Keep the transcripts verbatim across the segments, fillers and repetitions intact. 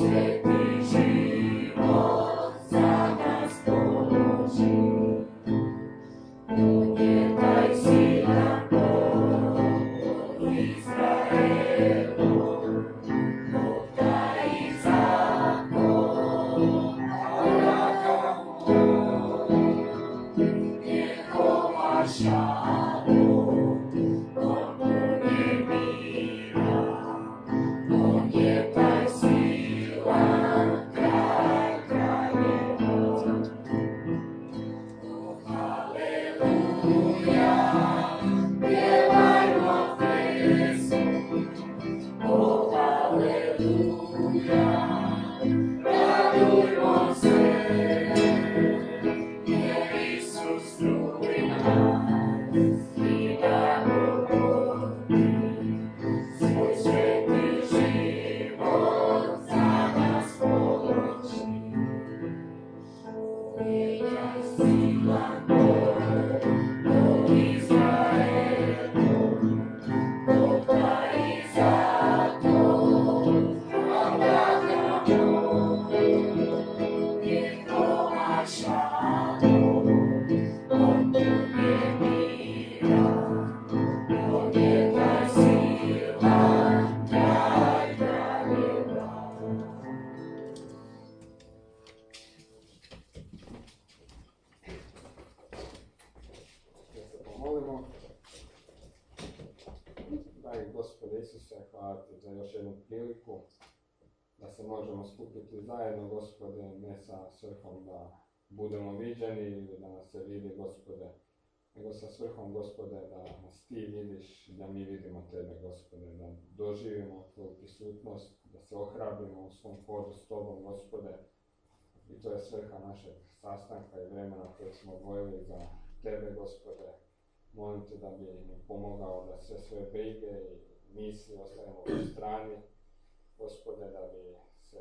Gospode Isuse, hvala ti za još jednu priliku da se možemo skupiti zajedno, Gospode, ne sa svrhom da budemo viđeni ili da nas se vidi, Gospode, nego sa svrhom, Gospode, da nas ti vidiš, da mi vidimo tebe, Gospode, da doživimo tvoju prisutnost, da se ohrabrimo u svom hodu s tobom, Gospode, i to je svrha našeg sastanka i vremena koje smo odvojili za tebe, Gospode. Molim te da bi mi pomogao da sve svoje brige i misli ostavimo u strani, Gospode, da bi se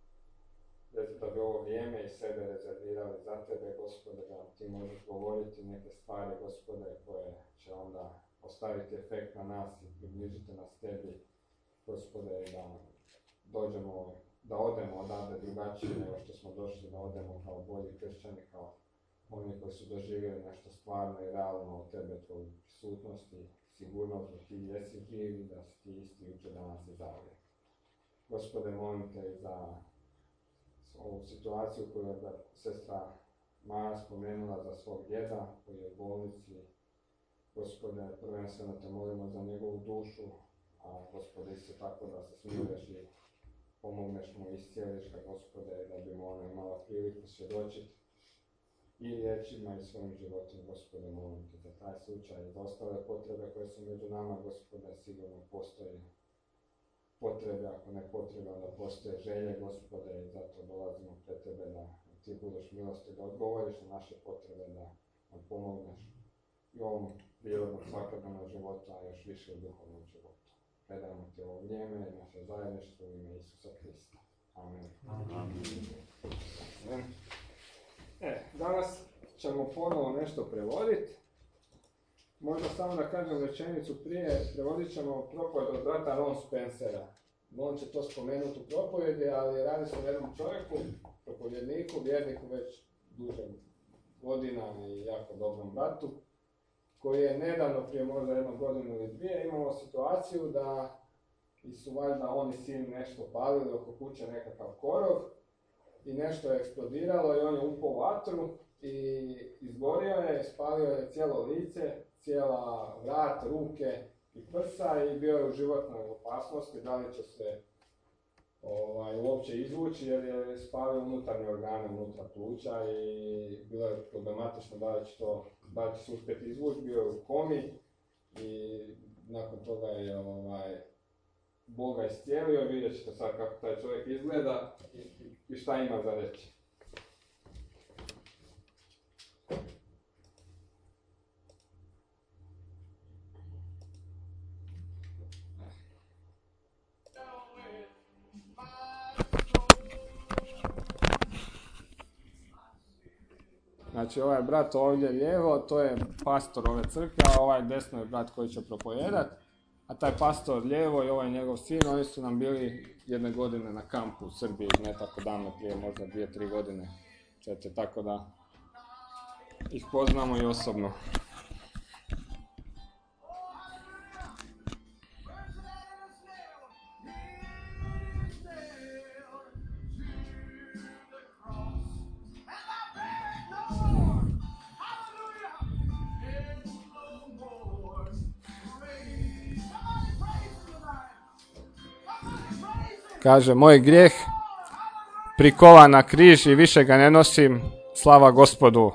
da bi ovo vrijeme i sebe rezervirali za tebe, Gospode, da ti možeš govoriti neke stvari, Gospode, koje će onda ostaviti efekt na nas i približiti nas tebi, Gospode, da dođemo, da odemo odavde drugačije nego što smo došli, da odemo kao bolji kršćani, kao oni koji su doživjeli nešto stvarno i realno od tebe, tvoju prisutnost i sigurnost da ti jesi živ i da si ti isti jučer, danas i zauvijek. Gospode, molim te za ovu situaciju koju je sestra Maja spomenula za svog djeda koji je u bolnici. Gospode, prvenstveno te molimo za njegovu dušu, a Gospode isto tako da se smiluješ i pomogneš mu i iscijeliš ga, Gospode, da bi mu ona imala priliku svjedočiti i riječima i svojim životom, Gospode, molim te za taj slučaj i za ostale potrebe koje su među nama, Gospode, sigurno postoji potrebe, ako ne potrebe, onda postoje želje, Gospode, i zato dolazimo pred tebe da ti budeš milosti, da odgovoriš na naše potrebe, da nam pomogneš i u ovom prirodnom svakodnevnom životu, a još više u duhovnom životu. Predajmo ti ovo vrijeme i naše zajedništvo u ime Isusa Krista. Amen. Amen. Amen. E, danas ćemo ponovo nešto prevoditi. Možda samo da kažem rečenicu prije, prevodit ćemo propovjed od brata Ron Spencera. On će to spomenuti u propovjedi, ali radi se o jednom čovjeku, propovjedniku, vjerniku već duže godina i jako dobrom bratu, koji je nedavno, prije možda jednu godinu ili dvije, imao situaciju da su valjda on i sin nešto palili oko kuće, nekakav korov, i nešto je eksplodiralo i on je upao u vatru i izgorio je, spalio je cijelo lice, cijela vrat, ruke i prsa i bio je u životnoj opasnosti, da li će se ovaj, uopće izvući jer je spalio unutarnje organe, unutar pluća i bilo je problematično da li će, to, da li će se uspjeti izvući, bio je u komi i nakon toga je ovaj, Bog ga iscijelio, vidjet ćete sad kako taj čovjek izgleda i, i, i šta ima za reći. Znači ovaj brat ovdje lijevo, to je pastor ove crkve, a ovaj desno je brat koji će propovijedati. A taj pastor lijevo i ovaj njegov sin, oni su nam bili jedne godine na kampu u Srbiji, ne tako davno, prije možda dvije, tri godine, četiri, tako da ih poznamo i osobno. Kaže, moj grijeh prikovan na križ i više ga ne nosim, slava Gospodu.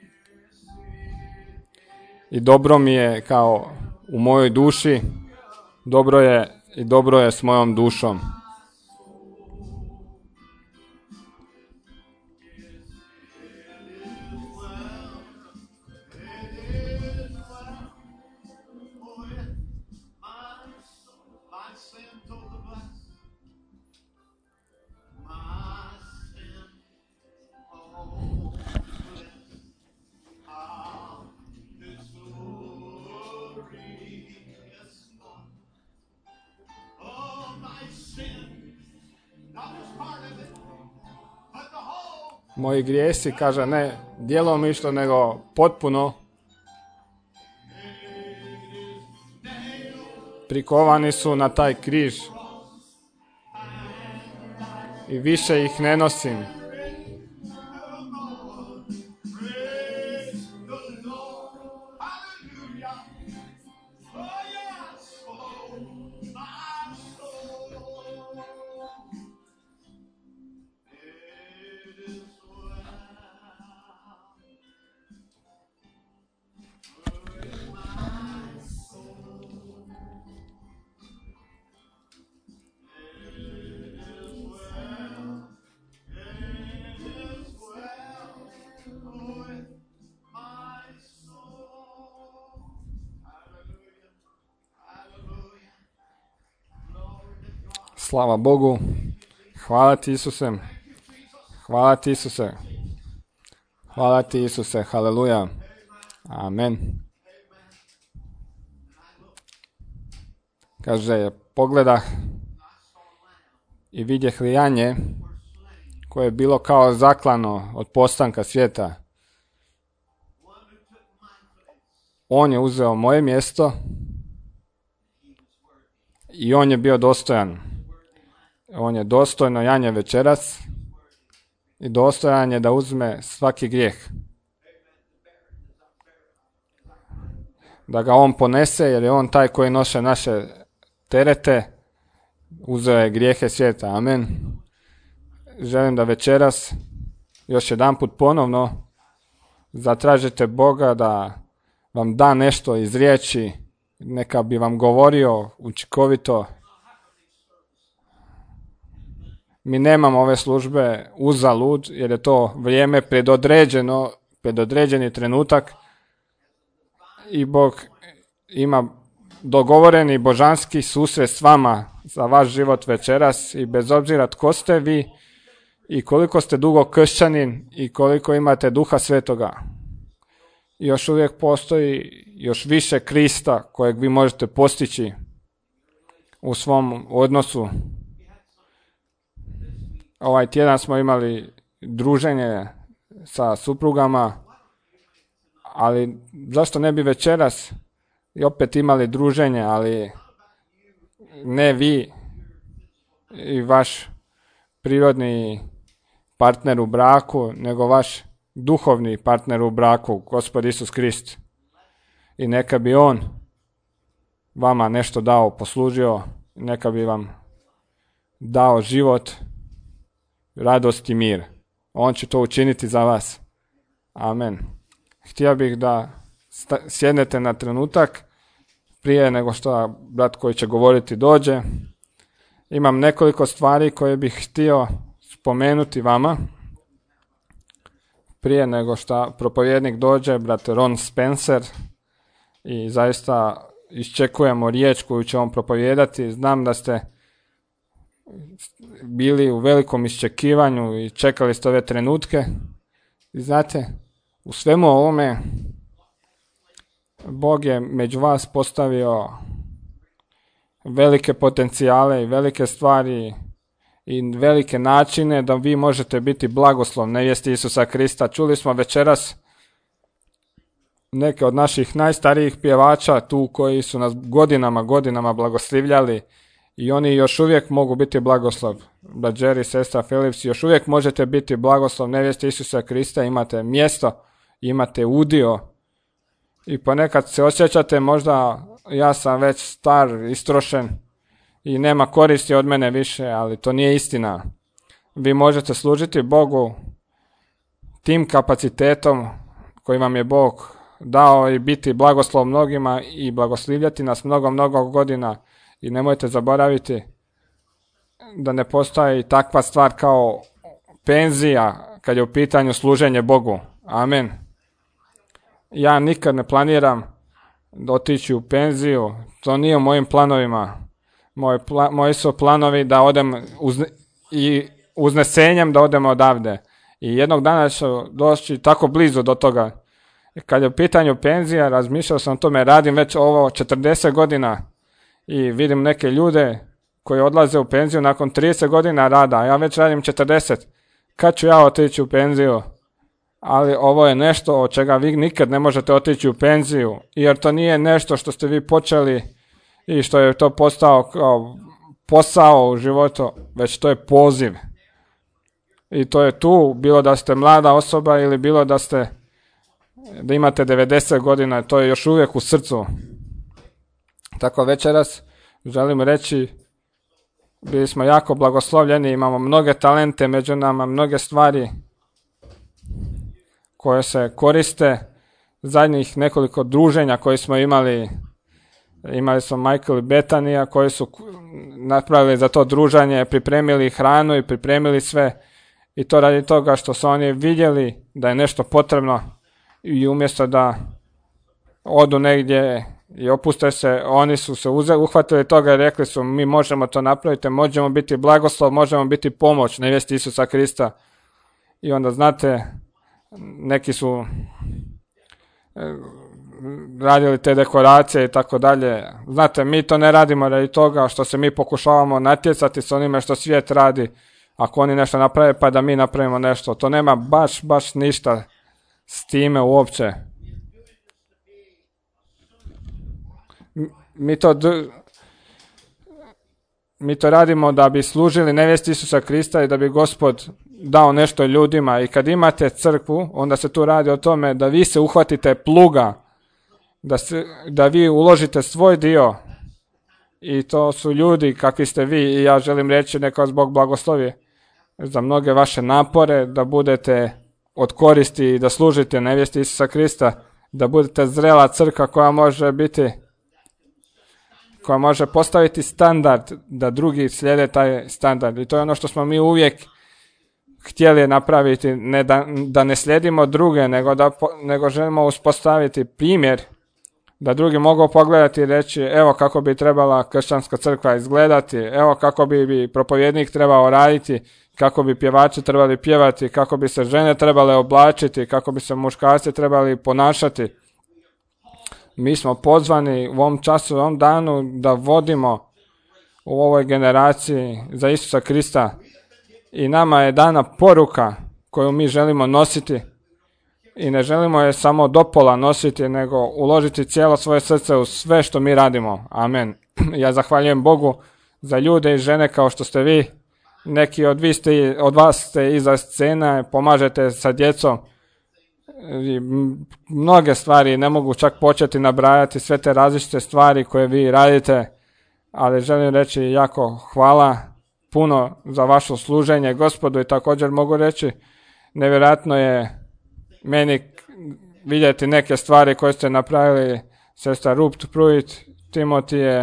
I dobro mi je kao u mojoj duši, dobro je i dobro je s mojom dušom. Moji grijesi, kaže, ne djelomično, nego potpuno prikovani su na taj križ i više ih ne nosim. Slava Bogu. Hvala ti, Isuse. Hvala ti, Isuse. Hvala ti, Isuse. Haleluja. Amen. Kaže, pogledah i vidjeh lijanje koje je bilo kao zaklano od postanka svijeta. On je uzeo moje mjesto i on je bio dostojan. On je dostojno janje večeras i dostojan je da uzme svaki grijeh. Da ga on ponese, jer je on taj koji noše naše terete, uzeo je grijehe svijeta. Amen. Želim da večeras još jedan put ponovno zatražite Boga da vam da nešto iz riječi, neka bi vam govorio učinkovito. Mi nemamo ove službe uzalud, jer je to vrijeme predodređeno, predodređeni trenutak i Bog ima dogovoreni božanski susret s vama za vaš život večeras i bez obzira tko ste vi i koliko ste dugo kršćanin i koliko imate Duha Svetoga. Još uvijek postoji još više Krista kojeg vi možete postići u svom odnosu. Ovaj tjedan smo imali druženje sa suprugama, ali zašto ne bi večeras i opet imali druženje, ali ne vi i vaš prirodni partner u braku, nego vaš duhovni partner u braku, Gospod Isus Krist. I neka bi on vama nešto dao, poslužio, neka bi vam dao život, radost i mir. On će to učiniti za vas. Amen. Htio bih da sta- sjednete na trenutak prije nego što brat koji će govoriti dođe. Imam nekoliko stvari koje bih htio spomenuti vama prije nego što propovjednik dođe, brat Ron Spencer, i zaista iščekujemo riječ koju će on propovijedati. Znam da ste bili u velikom iščekivanju i čekali ste ove trenutke. I znate, u svemu ovome Bog je među vas postavio velike potencijale i velike stvari i velike načine da vi možete biti blagoslov nevjesti Isusa Krista. Čuli smo večeras neke od naših najstarijih pjevača tu koji su nas godinama, godinama blagoslivljali i oni još uvijek mogu biti blagoslov. Brat Jerry, sestra Phillips, još uvijek možete biti blagoslov nevjesti Isusa Krista, imate mjesto, imate udio i ponekad se osjećate možda ja sam već star, istrošen i nema koristi od mene više, ali to nije istina. Vi možete služiti Bogu tim kapacitetom koji vam je Bog dao i biti blagoslov mnogima i blagoslivljati nas mnogo, mnogo godina. I nemojte zaboraviti da ne postoji takva stvar kao penzija kad je u pitanju služenje Bogu. Amen. Ja nikad ne planiram otići u penziju, to nije u mojim planovima. Moji, pla, moji su planovi da odem uz, i uznesenjem da odemo odavde. I jednog dana ću doći tako blizu do toga. Kad je u pitanju penzija, razmišljao sam o tome, radim već ovo četrdeset godina i vidim neke ljude koji odlaze u penziju nakon trideset godina rada, a ja već radim četrdeset. Kad ću ja otići u penziju? Ali ovo je nešto od čega vi nikad ne možete otići u penziju, jer to nije nešto što ste vi počeli i što je to postao kao posao u životu, već to je poziv. I to je tu, bilo da ste mlada osoba ili bilo da ste da imate devedeset godina, to je još uvijek u srcu. Tako večeras želim reći, bili smo jako blagoslovljeni, imamo mnoge talente među nama, mnoge stvari koje se koriste. Zadnjih nekoliko druženja koje smo imali, imali smo Michael i Betanija koji su napravili za to druženje, pripremili hranu i pripremili sve i to radi toga što su oni vidjeli da je nešto potrebno i umjesto da odu negdje i opuste se, oni su se uzeli, uhvatili toga i rekli su mi možemo to napraviti, možemo biti blagoslov, možemo biti pomoć nevjesti Isusa Krista. I onda znate, neki su radili te dekoracije i tako dalje. Znate, mi to ne radimo radi toga što se mi pokušavamo natjecati s onime što svijet radi. Ako oni nešto naprave pa da mi napravimo nešto. To nema baš, baš ništa s time uopće. Mi to, mi to radimo da bi služili nevjesti Isusa Krista i da bi Gospod dao nešto ljudima. I kad imate crkvu, onda se tu radi o tome da vi se uhvatite pluga, da, se, da vi uložite svoj dio. I to su ljudi kakvi ste vi i ja želim reći neka vas Bog blagoslovi za mnoge vaše napore, da budete od koristi i da služite nevjesti Isusa Krista, da budete zrela crkva koja može biti, koja može postaviti standard da drugi slijede taj standard. I to je ono što smo mi uvijek htjeli napraviti, ne da, da ne slijedimo druge, nego da nego želimo uspostaviti primjer da drugi mogu pogledati i reći evo kako bi trebala kršćanska crkva izgledati, evo kako bi, bi propovjednik trebao raditi, kako bi pjevači trebali pjevati, kako bi se žene trebale oblačiti, kako bi se muškarci trebali ponašati. Mi smo pozvani u ovom času, u ovom danu da vodimo u ovoj generaciji za Isusa Krista i nama je dana poruka koju mi želimo nositi i ne želimo je samo dopola nositi, nego uložiti cijelo svoje srce u sve što mi radimo. Amen. Ja zahvaljujem Bogu za ljude i žene kao što ste vi. Neki od, vi ste, od vas ste iza scene, pomažete sa djecom. I mnoge stvari, ne mogu čak početi nabrajati sve te različite stvari koje vi radite, ali želim reći jako hvala puno za vaše služenje Gospodu i također mogu reći nevjerojatno je meni vidjeti neke stvari koje ste napravili. Sestra Rupt Pruitt Timoti je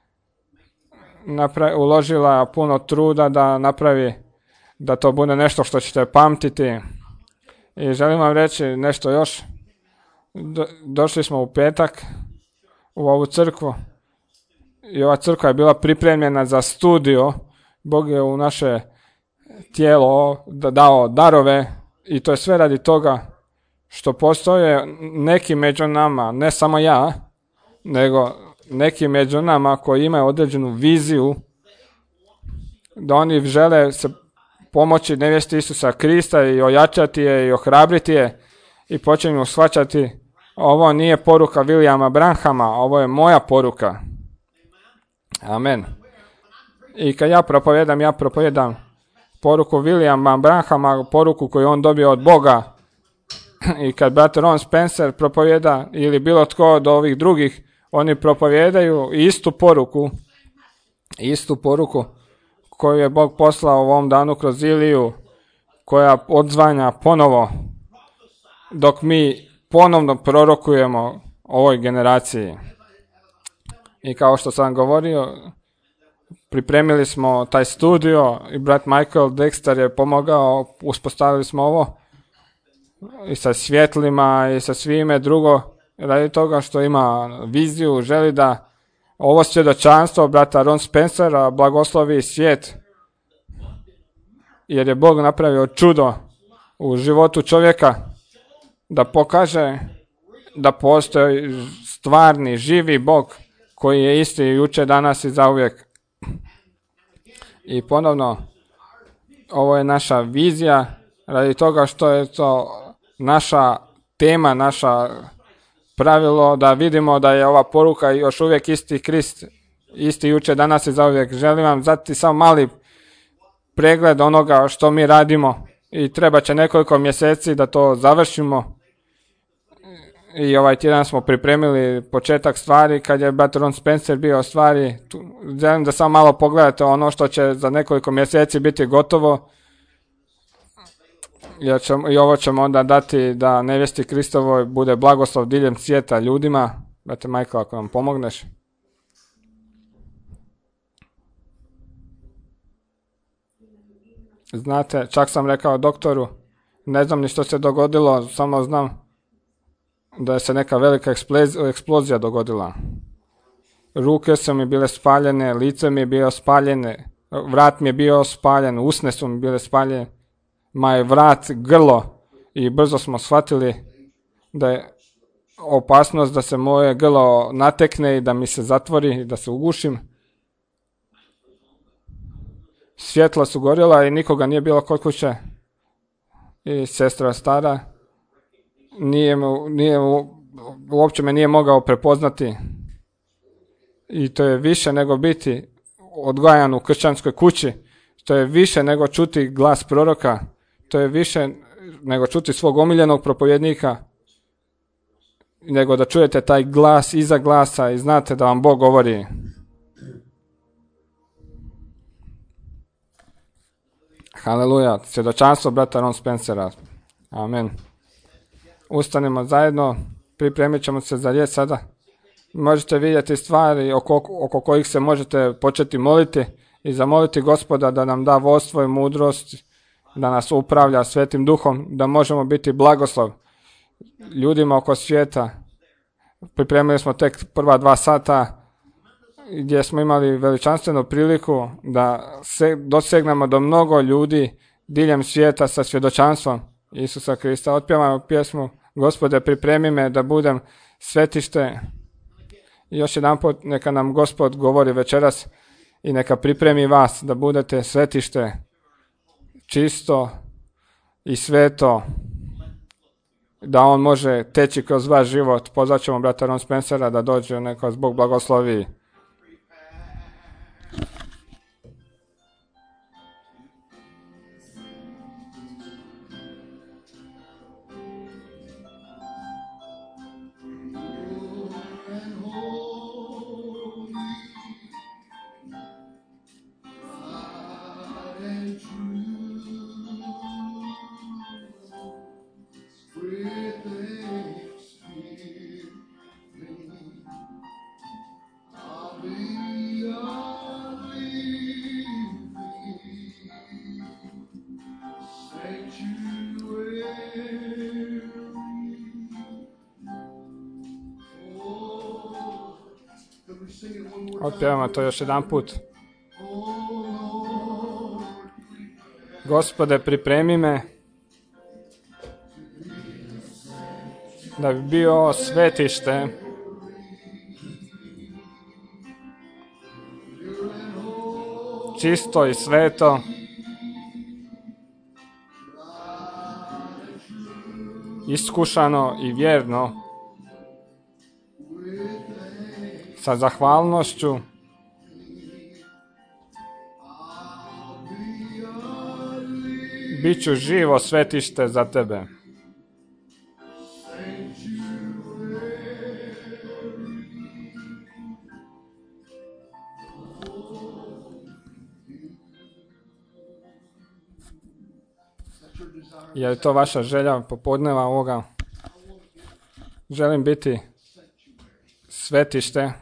napra- uložila puno truda da napravi da to bude nešto što ćete pamtiti. I želim vam reći nešto još. Do, došli smo u petak u ovu crkvu i ova crkva je bila pripremljena za studio. Bog je u naše tijelo dao darove i to je sve radi toga što postoje neki među nama, ne samo ja, nego neki među nama koji imaju određenu viziju, da oni žele se pomoći nevjesti Isusa Krista i ojačati je i ohrabriti je i počinju shvaćati, ovo nije poruka Williama Branhama, ovo je moja poruka. Amen. I kad ja propovijedam, ja propovijedam poruku Williama Branhama, poruku koju on dobio od Boga. I kad brat Ron Spencer propovijeda ili bilo tko od ovih drugih, oni propovijedaju istu poruku, istu poruku koju je Bog poslao u ovom danu kroz Iliju, koja odzvanja ponovo, dok mi ponovno prorokujemo ovoj generaciji. I kao što sam govorio, pripremili smo taj studio i brat Michael Dexter je pomogao, uspostavili smo ovo i sa svjetlima i sa svime drugo, radi toga što ima viziju, želi da ovo svjedočanstvo brata Ron Spencera blagoslovi svijet, jer je Bog napravio čudo u životu čovjeka da pokaže da postoji stvarni, živi Bog koji je isti jučer, danas i zauvijek. I ponovno, ovo je naša vizija radi toga što je to naša tema, naša pravilo da vidimo da je ova poruka još uvijek isti Krist, isti jučer, danas i zauvijek. Želim vam dati samo mali pregled onoga što mi radimo i treba će nekoliko mjeseci da to završimo. I ovaj tjedan smo pripremili početak stvari kad je brat Ron Spencer bio stvari. Tu, želim da samo malo pogledate ono što će za nekoliko mjeseci biti gotovo. Jer ćemo, i ovo ćemo onda dati da nevjesti Kristovoj bude blagoslov diljem svijeta ljudima. Brate Michael, ako nam pomogneš. Znate, čak sam rekao doktoru, ne znam ni što se dogodilo, samo znam da je se neka velika eksplozija dogodila. Ruke su mi bile spaljene, lice mi je bilo spaljene, vrat mi je bio spaljen, usne su mi bile spaljene, ma je vrat, grlo, i brzo smo shvatili da je opasnost da se moje grlo natekne i da mi se zatvori i da se ugušim. Svjetla su gorjela i nikoga nije bilo kod kuće. I sestra stara nije, nije, uopće me nije mogao prepoznati. I to je više nego biti odgajan u kršćanskoj kući. To je više nego čuti glas proroka. To je više nego čuti svog omiljenog propovjednika. Nego da čujete taj glas iza glasa i znate da vam Bog govori. Haleluja, svjedočanstvo brata Ron Spencera. Amen. Ustanimo zajedno, pripremit ćemo se za riječ sada. Možete vidjeti stvari oko, oko kojih se možete početi moliti i zamoliti Gospoda da nam da vodstvo i mudrost, da nas upravlja Svetim Duhom, da možemo biti blagoslov ljudima oko svijeta. Pripremili smo tek prva dva sata gdje smo imali veličanstvenu priliku da se dosegnemo do mnogo ljudi diljem svijeta sa svjedočanstvom Isusa Krista. Otpjevamo pjesmu Gospode, pripremi me da budem svetište. I još jedan put neka nam Gospod govori večeras i neka pripremi vas da budete svetište, čisto i sveto, da on može teći kroz vaš život. Pozvat ćemo brata Ron Spencera da dođe, neka vas Bog blagoslovi. Otpjevamo to još jedan put. Gospode, pripremi me da bi bio svetište čisto i sveto. Iskušano i vjerno. Sa zahvalnošću. Biću živo svetište za tebe. Je li to vaša želja popodneva ovoga? Želim biti svetište,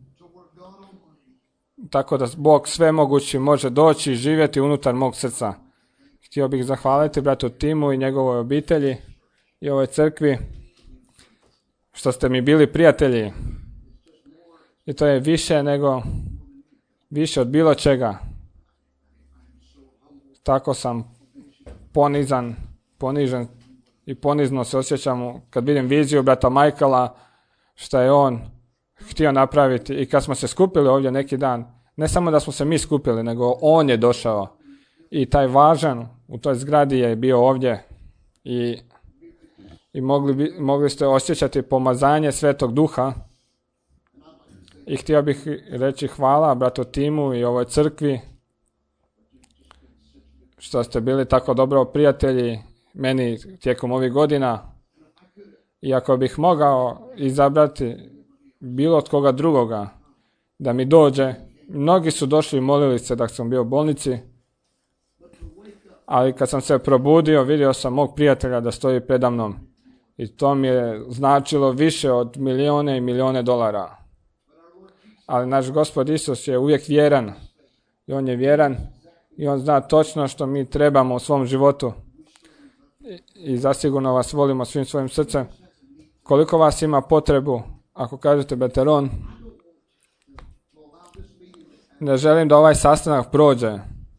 tako da Bog svemogući može doći i živjeti unutar mog srca. Htio bih zahvaliti bratu Timu i njegovoj obitelji i ovoj crkvi što ste mi bili prijatelji. I to je više nego, više od bilo čega. Tako sam ponizan, ponižen i ponizno se osjećam kad vidim viziju brata Michaela, što je on htio napraviti. I kad smo se skupili ovdje neki dan, ne samo da smo se mi skupili, nego on je došao. I taj važan u toj zgradi je bio ovdje i, i mogli, bi, mogli ste osjećati pomazanje Svetog Duha. I htio bih reći hvala bratu Timu i ovoj crkvi što ste bili tako dobro prijatelji meni tijekom ovih godina. I ako bih mogao izabrati bilo od koga drugoga da mi dođe, mnogi su došli i molili se da sam bio u bolnici, ali kad sam se probudio, vidio sam mog prijatelja da stoji predamnom. I to mi je značilo više od milijone i milijone dolara. Ali naš Gospod Isus je uvijek vjeran. I on je vjeran i on zna točno što mi trebamo u svom životu. I, i zasigurno vas volimo svim svojim srcem. Koliko vas ima potrebu, ako kažete Beteron, ne želim da ovaj sastanak prođe.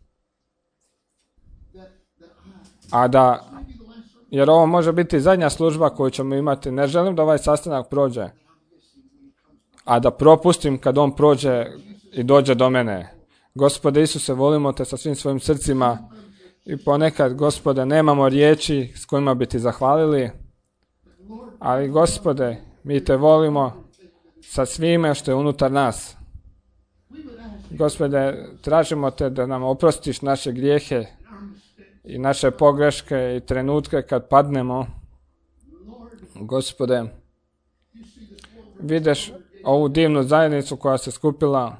A da, jer ovo može biti zadnja služba koju ćemo imati, ne želim da ovaj sastanak prođe. A da propustim kad on prođe i dođe do mene. Gospode Isuse, volimo te sa svim svojim srcima i ponekad, Gospode, nemamo riječi s kojima bi ti zahvalili, ali Gospode, mi te volimo sa svime što je unutar nas. Gospode, tražimo te da nam oprostiš naše grijehe i naše pogreške i trenutke kad padnemo. Gospode, vidiš ovu divnu zajednicu koja se skupila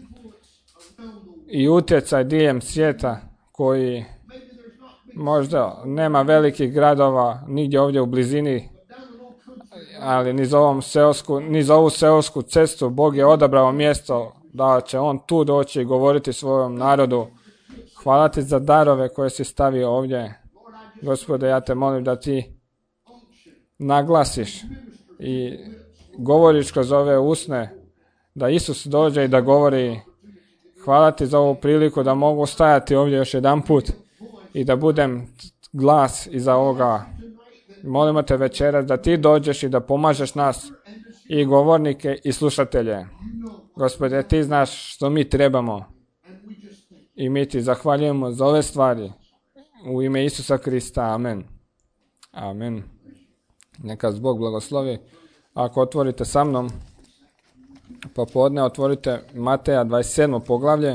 i utjecaj diljem svijeta koji možda nema velikih gradova nigdje ovdje u blizini, ali ni za, ovom seosku, ni za ovu seosku cestu Bog je odabrao mjesto da će on tu doći i govoriti svojom narodu. Hvala ti za darove koje si stavio ovdje. Gospode, ja te molim da ti naglasiš i govoriš kroz ove usne, da Isus dođe i da govori. Hvala ti za ovu priliku da mogu stajati ovdje još jedan put i da budem glas iza ovoga. Molimo te večeras da ti dođeš i da pomažeš nas i govornike i slušatelje. Gospode, ti znaš što mi trebamo i mi ti zahvaljujemo za ove stvari. U ime Isusa Krista. Amen. Amen. Neka Bog blagoslovi. Ako otvorite sa mnom popodne, otvorite Mateja dvadeset sedmo poglavlje.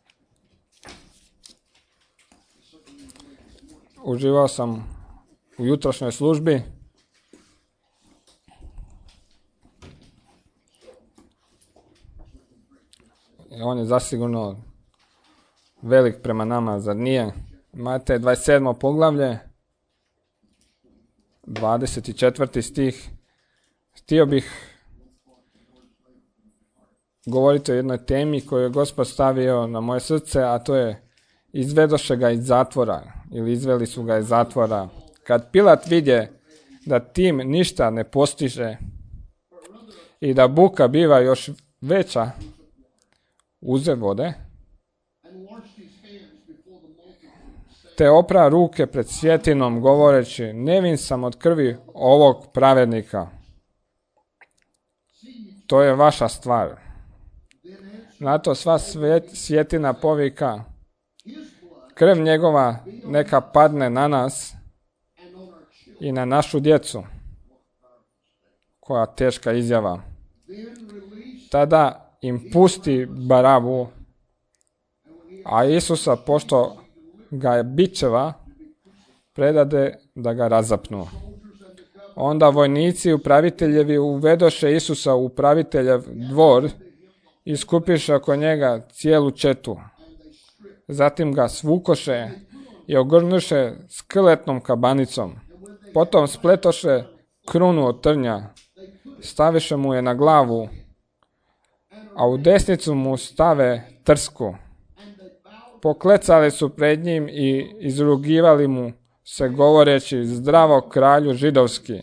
Uživao sam u jutrošnjoj službi. I on je zasigurno velik prema nama, zar nije? Matej dvadeset sedmo poglavlje, dvadeset četvrti stih. Htio bih govoriti o jednoj temi koju je Gospod stavio na moje srce, a to je izvedoše ga iz zatvora, ili izveli su ga iz zatvora. Kad Pilat vidje da tim ništa ne postiže i da buka biva još veća, uze vode, te opra ruke pred svjetinom govoreći, nevin sam od krvi ovog pravednika. To je vaša stvar. Na to sva svjet, svjetina povika, krv njegova neka padne na nas i na našu djecu. Koja teška izjava. Tada im pusti Barabu, a Isusa, pošto ga je bičeva, predade da ga razapnu. Onda vojnici upraviteljevi uvedoše Isusa u upraviteljev dvor i skupiše oko njega cijelu četu. Zatim ga svukoše i ogrnuše skletnom kabanicom. Potom spletoše krunu od trnja, staviše mu je na glavu, a u desnicu mu stave trsku. Poklecali su pred njim i izrugivali mu se govoreći: zdravo kralju židovski.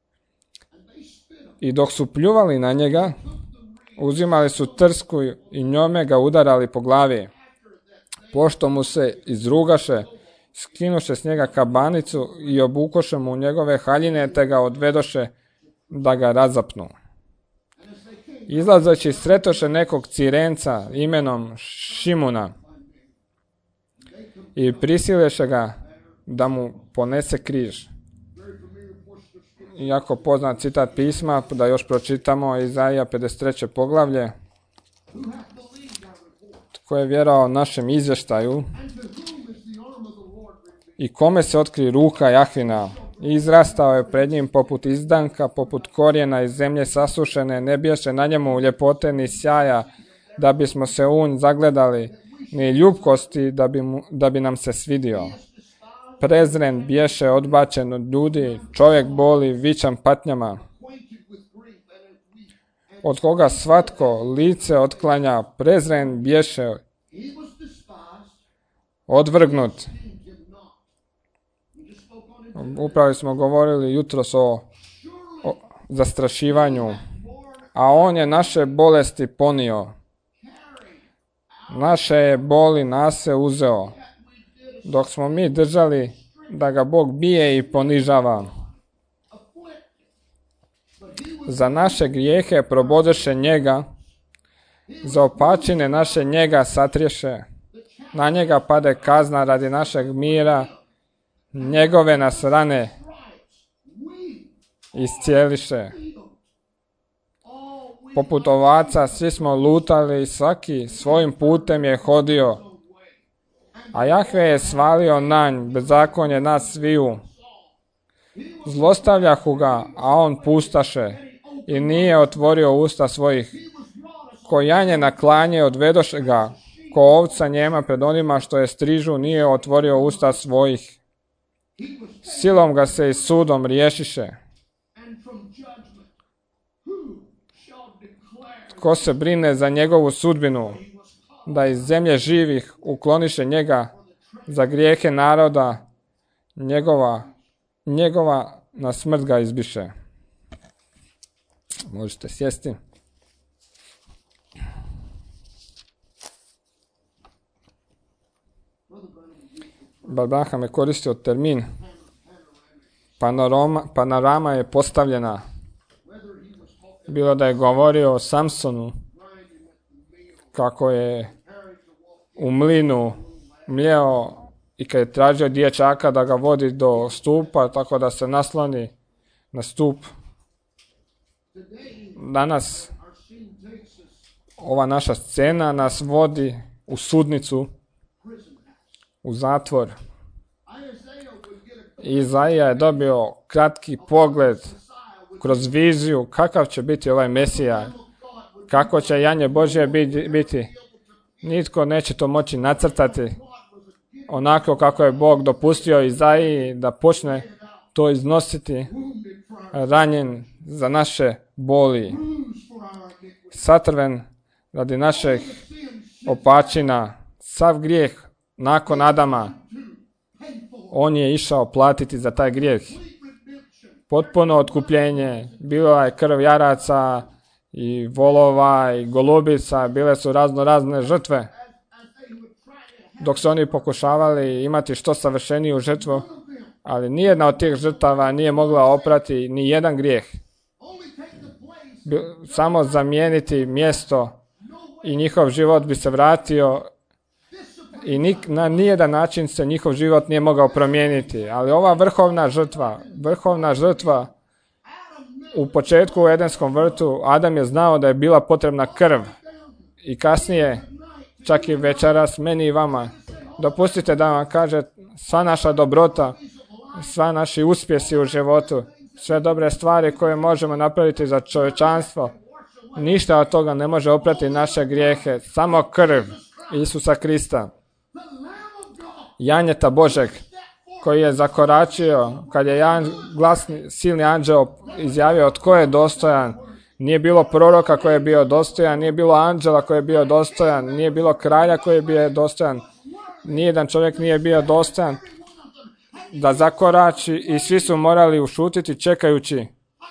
I dok su pljuvali na njega, uzimali su trsku i njome ga udarali po glavi. Pošto mu se izrugaše, skinuše s njega kabanicu i obukoše mu njegove haljine, te ga odvedoše da ga razapnu. Izlazeći sretoše nekog Cirenca imenom Šimuna i prisileše ga da mu ponese križ. Jako poznat citat pisma, da još pročitamo Izaija pedeset treće poglavlje. Tko je vjerovao našem izvještaju i kome se otkri ruka Jahvina. Izrastao je pred njim poput izdanka, poput korijena iz zemlje sasušene, ne biješe na njemu ljepote ni sjaja, da bismo se u nj zagledali, ni ljubkosti da bi, mu, da bi nam se svidio. Prezren biješe odbačen od ljudi, čovjek boli vičan patnjama, od koga svatko lice otklanja, prezren biješe odvrgnut. Upravo smo govorili jutros o, o zastrašivanju, a on je naše bolesti ponio. Naše je boli nase uzeo, dok smo mi držali da ga Bog bije i ponižava. Za naše grijehe probodeše njega, za opačine naše njega satriješe. Na njega pade kazna radi našeg mira, njegove nas rane iscijeliše. Poput ovaca svi smo lutali i svaki svojim putem je hodio, a Jahve je svalio na nj bezakonje nas sviju. Zlostavljahu ga, a on pustaše i nije otvorio usta svojih. Ko janje na klanje odvedoše ga, ko ovca njema pred onima što je strižu nije otvorio usta svojih. Silom ga se i sudom riješiše. Ko se brine za njegovu sudbinu, da iz zemlje živih ukloniše njega, za grijehe naroda njegova, njegova na smrt ga izbiše. Možete sjesti. Branham je koristio termin panorama, panorama je postavljena. Bilo da je govorio o Samsonu, kako je u mlinu mljeo i kad je tražio dječaka da ga vodi do stupa, tako da se nasloni na stup. Danas ova naša scena nas vodi u sudnicu, u zatvor. Izaija je dobio kratki pogled kroz viziju kakav će biti ovaj Mesija, kako će janje Božje biti. Nitko neće to moći nacrtati onako kako je Bog dopustio Izaiji da počne to iznositi, ranjen za naše boli, satrven radi naših opačina, sav grijeh nakon Adama, on je išao platiti za taj grijeh. Potpuno otkupljenje, bilo je krv jaraca i volova i golubica, bile su razno razne žrtve. Dok su oni pokušavali imati što savršeniju žrtvu, ali nijedna od tih žrtava nije mogla oprati ni jedan grijeh. Samo zamijeniti mjesto i njihov život bi se vratio i nik, na nijedan način se njihov život nije mogao promijeniti. Ali ova vrhovna žrtva, vrhovna žrtva u početku u Edenskom vrtu, Adam je znao da je bila potrebna krv. I kasnije, čak i večeras, meni i vama, dopustite da vam kaže sva naša dobrota, sva naši uspjesi u životu, sve dobre stvari koje možemo napraviti za čovječanstvo, ništa od toga ne može oprati naše grijehe, samo krv Isusa Krista. Janjeta Božeg, koji je zakoračio, kad je jedan glasni, silni anđeo izjavio tko je dostojan. Nije bilo proroka koji je bio dostojan, nije bilo anđela koji je bio dostojan, nije bilo kralja koji je bio dostojan. Nijedan čovjek nije bio dostojan da zakorači i svi su morali ušutiti čekajući.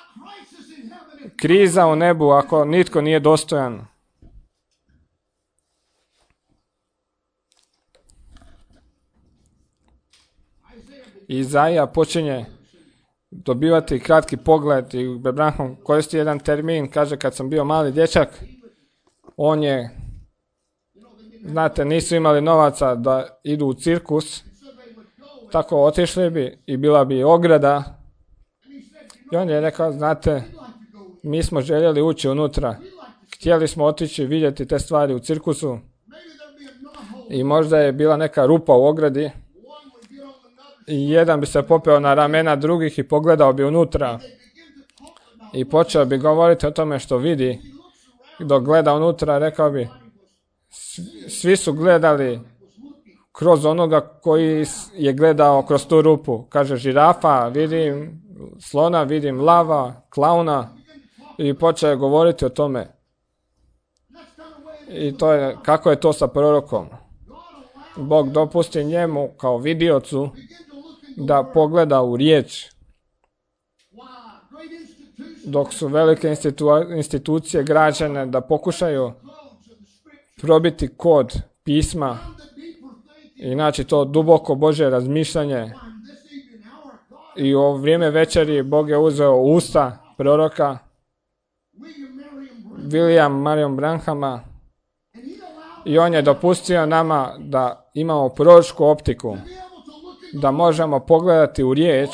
Kriza u nebu ako nitko nije dostojan. Izaija počinje dobivati kratki pogled i Branham koristi jedan termin, kaže kad sam bio mali dječak, on je, znate, nisu imali novaca da idu u cirkus, tako otišli bi i bila bi ograda. I on je rekao, znate, mi smo željeli ući unutra, htjeli smo otići vidjeti te stvari u cirkusu i možda je bila neka rupa u ogradi i jedan bi se popeo na ramena drugih i pogledao bi unutra i počeo bi govoriti o tome što vidi. Dok gleda unutra, rekao bi, svi su gledali kroz onoga koji je gledao kroz tu rupu. Kaže, žirafa, vidim slona, vidim lava, klauna, i počeo je govoriti o tome. I to je, kako je to sa prorokom? Bog dopusti njemu kao vidiocu da pogleda u riječ, dok su velike institu- institucije građane da pokušaju probiti kod pisma i naći to duboko Božje razmišljanje. I u vrijeme večeri Bog je uzeo usta proroka William Marion Branhama i on je dopustio nama da imamo proročku optiku, da možemo pogledati u riječ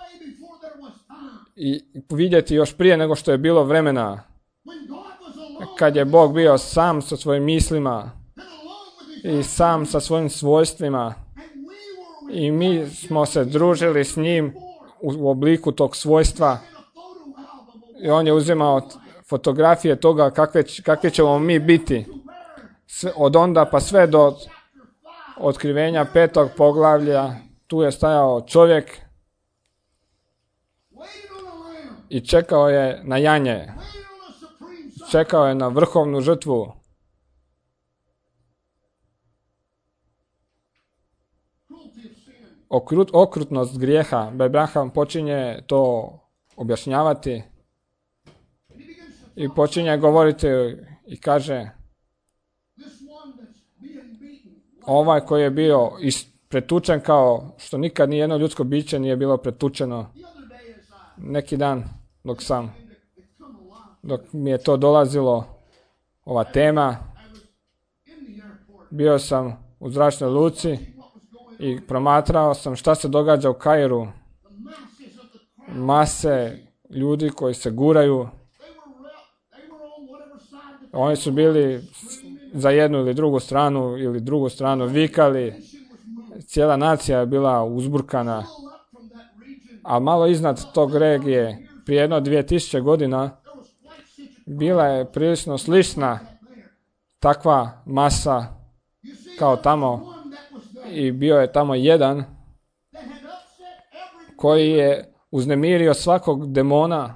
i vidjeti još prije nego što je bilo vremena, kad je Bog bio sam sa svojim mislima i sam sa svojim svojstvima i mi smo se družili s njim u obliku tog svojstva i on je uzimao fotografije toga kakve, kakve ćemo mi biti. Sve, od onda pa sve do otkrivenja petog poglavlja, tu je stajao čovjek i čekao je na janje. Čekao je na vrhovnu žrtvu. Okrut, okrutnost grijeha. Branham počinje to objašnjavati i počinje govoriti i kaže, ovaj koji je bio pretučen kao što nikad ni jedno ljudsko biće nije bilo pretučeno. Neki dan dok sam, dok mi je to dolazilo, ova tema, bio sam u zračnoj luci i promatrao sam šta se događa u Kairu. Mase ljudi koji se guraju. Oni su bili za jednu ili drugu stranu ili drugu stranu vikali. Cijela nacija je bila uzburkana. A malo iznad tog regije, prije jedno dvije tisuće godina, bila je prilično slična takva masa kao tamo. I bio je tamo jedan koji je uznemirio svakog demona,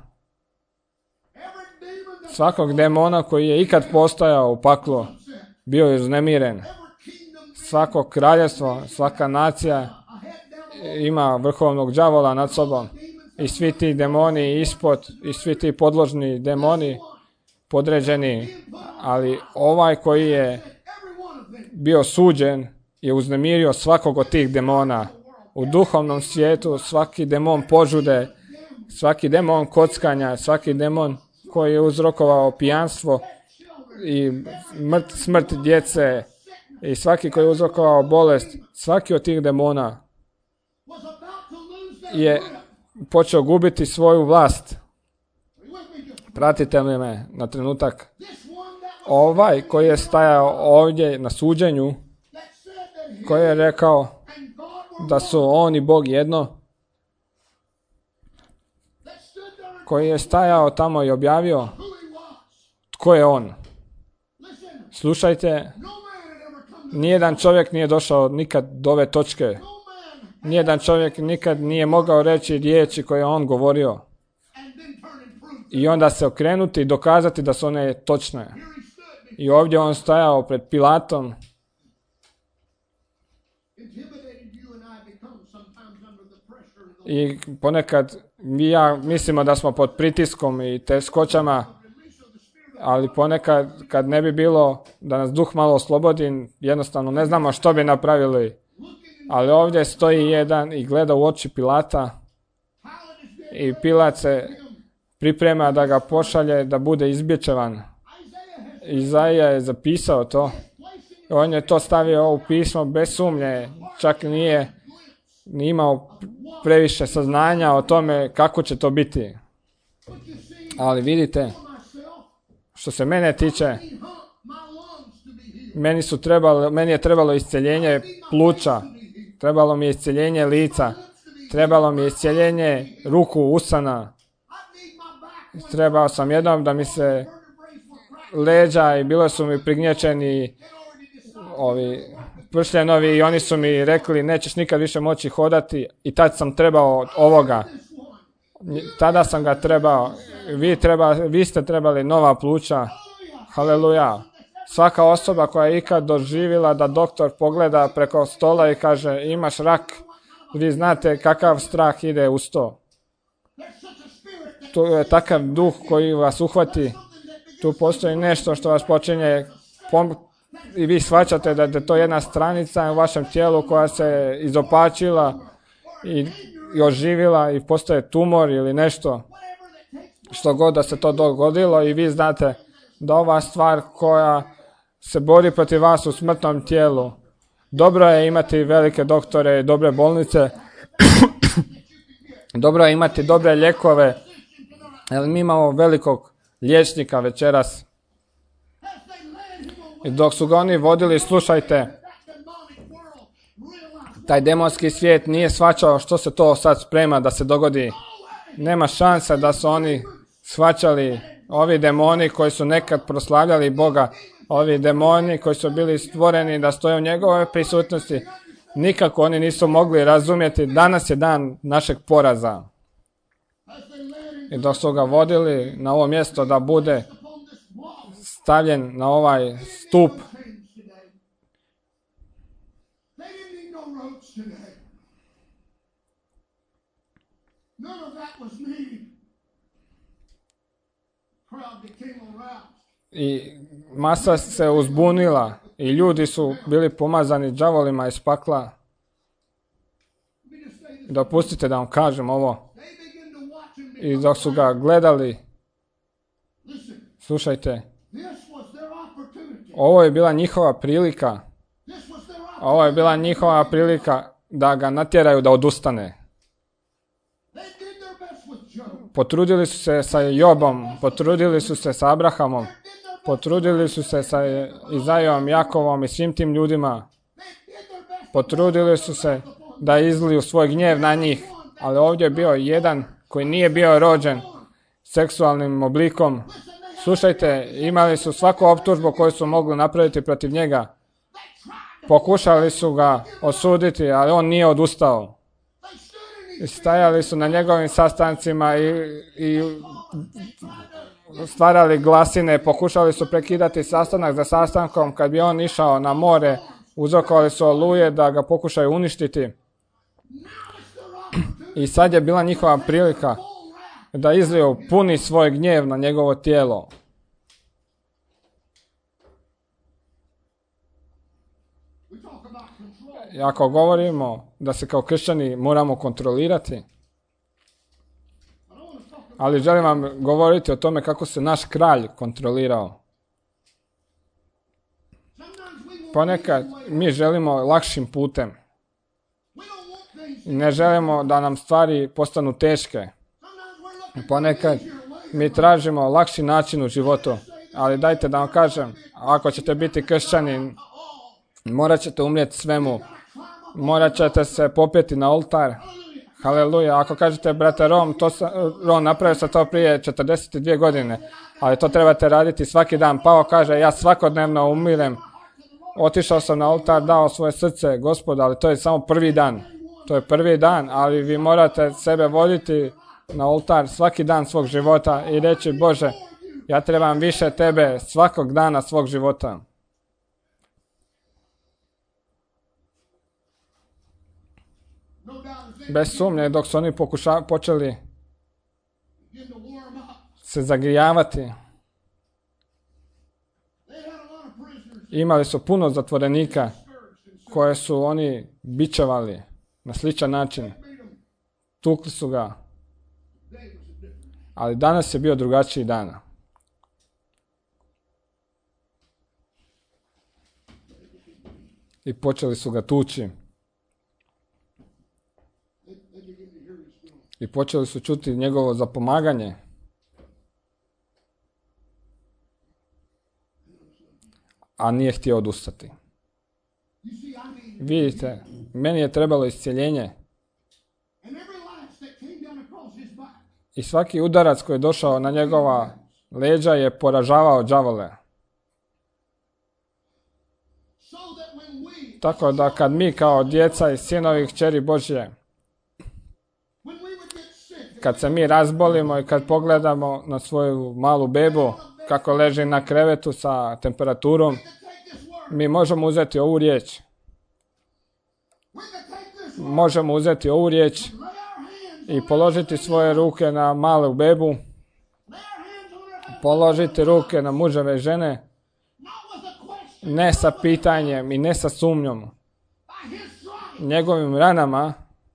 svakog demona koji je ikad postojao u paklu, bio je uznemiren. Svako kraljevstvo, svaka nacija ima vrhovnog đavola nad sobom i svi ti demoni ispod i svi ti podložni demoni podređeni, ali ovaj koji je bio suđen je uznemirio svakog od tih demona. U duhovnom svijetu svaki demon požude, svaki demon kockanja, svaki demon koji je uzrokovao pijanstvo i smrt, smrt djece I svaki koji je uzrokovao bolest, svaki od tih demona je počeo gubiti svoju vlast. Pratite li me na trenutak? Ovaj koji je stajao ovdje na suđenju, koji je rekao da su on i Bog jedno, koji je stajao tamo i objavio tko je on. Slušajte, nijedan čovjek nije došao nikad do ove točke. Nijedan čovjek nikad nije mogao reći riječi koje je on govorio i onda se okrenuti i dokazati da su one točne. I ovdje on stajao pred Pilatom i ponekad mi i ja mislimo da smo pod pritiskom i teškoćama, ali ponekad kad ne bi bilo da nas duh malo oslobodi, jednostavno ne znamo što bi napravili. Ali ovdje stoji jedan i gleda u oči Pilata i Pilat se priprema da ga pošalje da bude izbječevan. Izaija je zapisao to. On je to stavio u pismo bez sumnje. Čak nije ni imao previše saznanja o tome kako će to biti. Ali vidite, što se mene tiče, meni, su trebalo, meni je trebalo isceljenje pluća, trebalo mi je isceljenje lica, trebalo mi je isceljenje ruku, usana. Trebao sam jednom da mi se leđa i bilo su mi prignječeni ovi pršljenovi i oni su mi rekli nećeš nikad više moći hodati i tad sam trebao ovoga. Tada sam ga trebao. Vi, treba, vi ste trebali nova pluća. Haleluja. Svaka osoba koja je ikad doživjela da doktor pogleda preko stola i kaže imaš rak, vi znate kakav strah ide uz to. Tu je takav duh koji vas uhvati. Tu postoji nešto što vas počinje pom- i vi shvaćate da je to jedna stranica u vašem tijelu koja se izopačila i, i oživila i postoje tumor ili nešto. Što god da se to dogodilo i vi znate da ova stvar koja se bori protiv vas u smrtnom tijelu. Dobro je imati velike doktore i dobre bolnice. Dobro je imati dobre lijekove. Jer mi imamo velikog liječnika večeras. I dok su ga oni vodili, slušajte, taj demonski svijet nije shvaćao što se to sad sprema da se dogodi. Nema šanse da su oni shvaćali, ovi demoni koji su nekad proslavljali Boga, ovi demoni koji su bili stvoreni da stoje u njegovoj prisutnosti, nikako oni nisu mogli razumjeti. Danas je dan našeg poraza. I dok su ga vodili na ovo mjesto da bude stavljen na ovaj stup, i masa se uzbunila i ljudi su bili pomazani đavolima iz pakla. Dopustite da vam kažem ovo. I dok su ga gledali, slušajte, ovo je bila njihova prilika, ovo je bila njihova prilika da ga natjeraju da odustane. Potrudili su se sa Jobom, potrudili su se sa Abrahamom, potrudili su se sa Izajom, Jakovom i svim tim ljudima. Potrudili su se da izliju svoj gnjev na njih, ali ovdje je bio jedan koji nije bio rođen seksualnim oblikom. Slušajte, imali su svaku optužbu koju su mogli napraviti protiv njega. Pokušali su ga osuditi, ali on nije odustao. I stajali su na njegovim sastancima i, i stvarali glasine, pokušali su prekidati sastanak za sastankom. Kad bi on išao na more, uzrokovali su oluje da ga pokušaju uništiti. I sad je bila njihova prilika da izliju puni svoj gnjev na njegovo tijelo. I ako govorimo da se kao kršćani moramo kontrolirati, ali želim vam govoriti o tome kako se naš kralj kontrolirao. Ponekad mi želimo lakšim putem. Ne želimo da nam stvari postanu teške. Ponekad mi tražimo lakši način u životu. Ali dajte da vam kažem, ako ćete biti kršćani, morat ćete umrijeti svemu. Morat ćete se popeti na oltar. Haleluja. Ako kažete, brate Rom, to sa, Rom napravio sam to prije četrdeset dvije godine, ali to trebate raditi svaki dan. Pavo kaže, ja svakodnevno umirem. Otišao sam na oltar, dao svoje srce, Gospod, ali to je samo prvi dan. To je prvi dan, ali vi morate sebe voditi na oltar svaki dan svog života i reći, Bože, ja trebam više tebe svakog dana svog života. Bez sumnje, dok su oni pokuša, počeli se zagrijavati, imali su puno zatvorenika koje su oni bičevali na sličan način. Tukli su ga. Ali danas je bio drugačiji dan. I počeli su ga tući. I počeli su čuti njegovo zapomaganje. A nije htio odustati. Vidite, meni je trebalo iscjeljenje. I svaki udarac koji je došao na njegova leđa je poražavao đavole. Tako da kad mi kao djeca i sinovi i kćeri Božje, kad se mi razbolimo i kad pogledamo na svoju malu bebu kako leži na krevetu sa temperaturom, mi možemo uzeti ovu riječ. Možemo uzeti ovu riječ i položiti svoje ruke na malu bebu, položiti ruke na muževe i žene, ne sa pitanjem i ne sa sumnjom. Njegovim ranama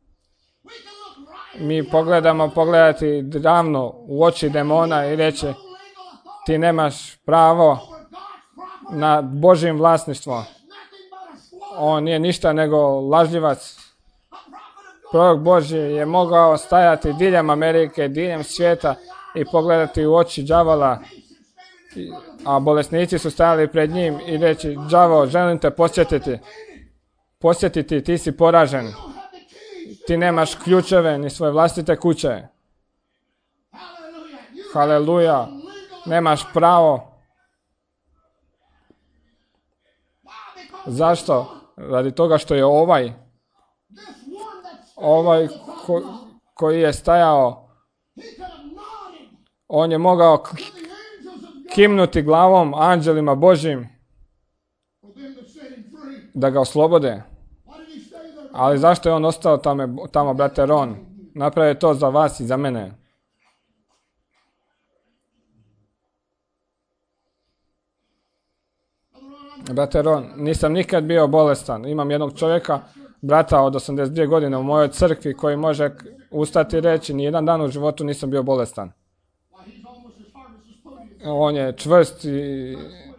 mi pogledamo pogledati ravno u oči demona i reći, ti nemaš pravo na Božjim vlasništvom. On nije ništa nego lažljivac. Prorok Božji je mogao stajati diljem Amerike, diljem svijeta i pogledati u oči đavola, a bolesnici su stajali pred njim i reći, đavo, želim te posjetiti. Posjetiti, ti si poražen. Ti nemaš ključeve ni svoje vlastite kuće. Haleluja. Nemaš pravo. Zašto? Radi toga što je ovaj, ovaj ko, koji je stajao, on je mogao kimnuti glavom anđelima Božjim da ga oslobode. Ali zašto je on ostao tamo, tamo brate Ron? Napravio to za vas i za mene. Brate Ron, nisam nikad bio bolestan. Imam jednog čovjeka, brata od osamdeset dvije godine u mojoj crkvi, koji može ustati i reći, ni jedan dan u životu nisam bio bolestan. On je čvrst i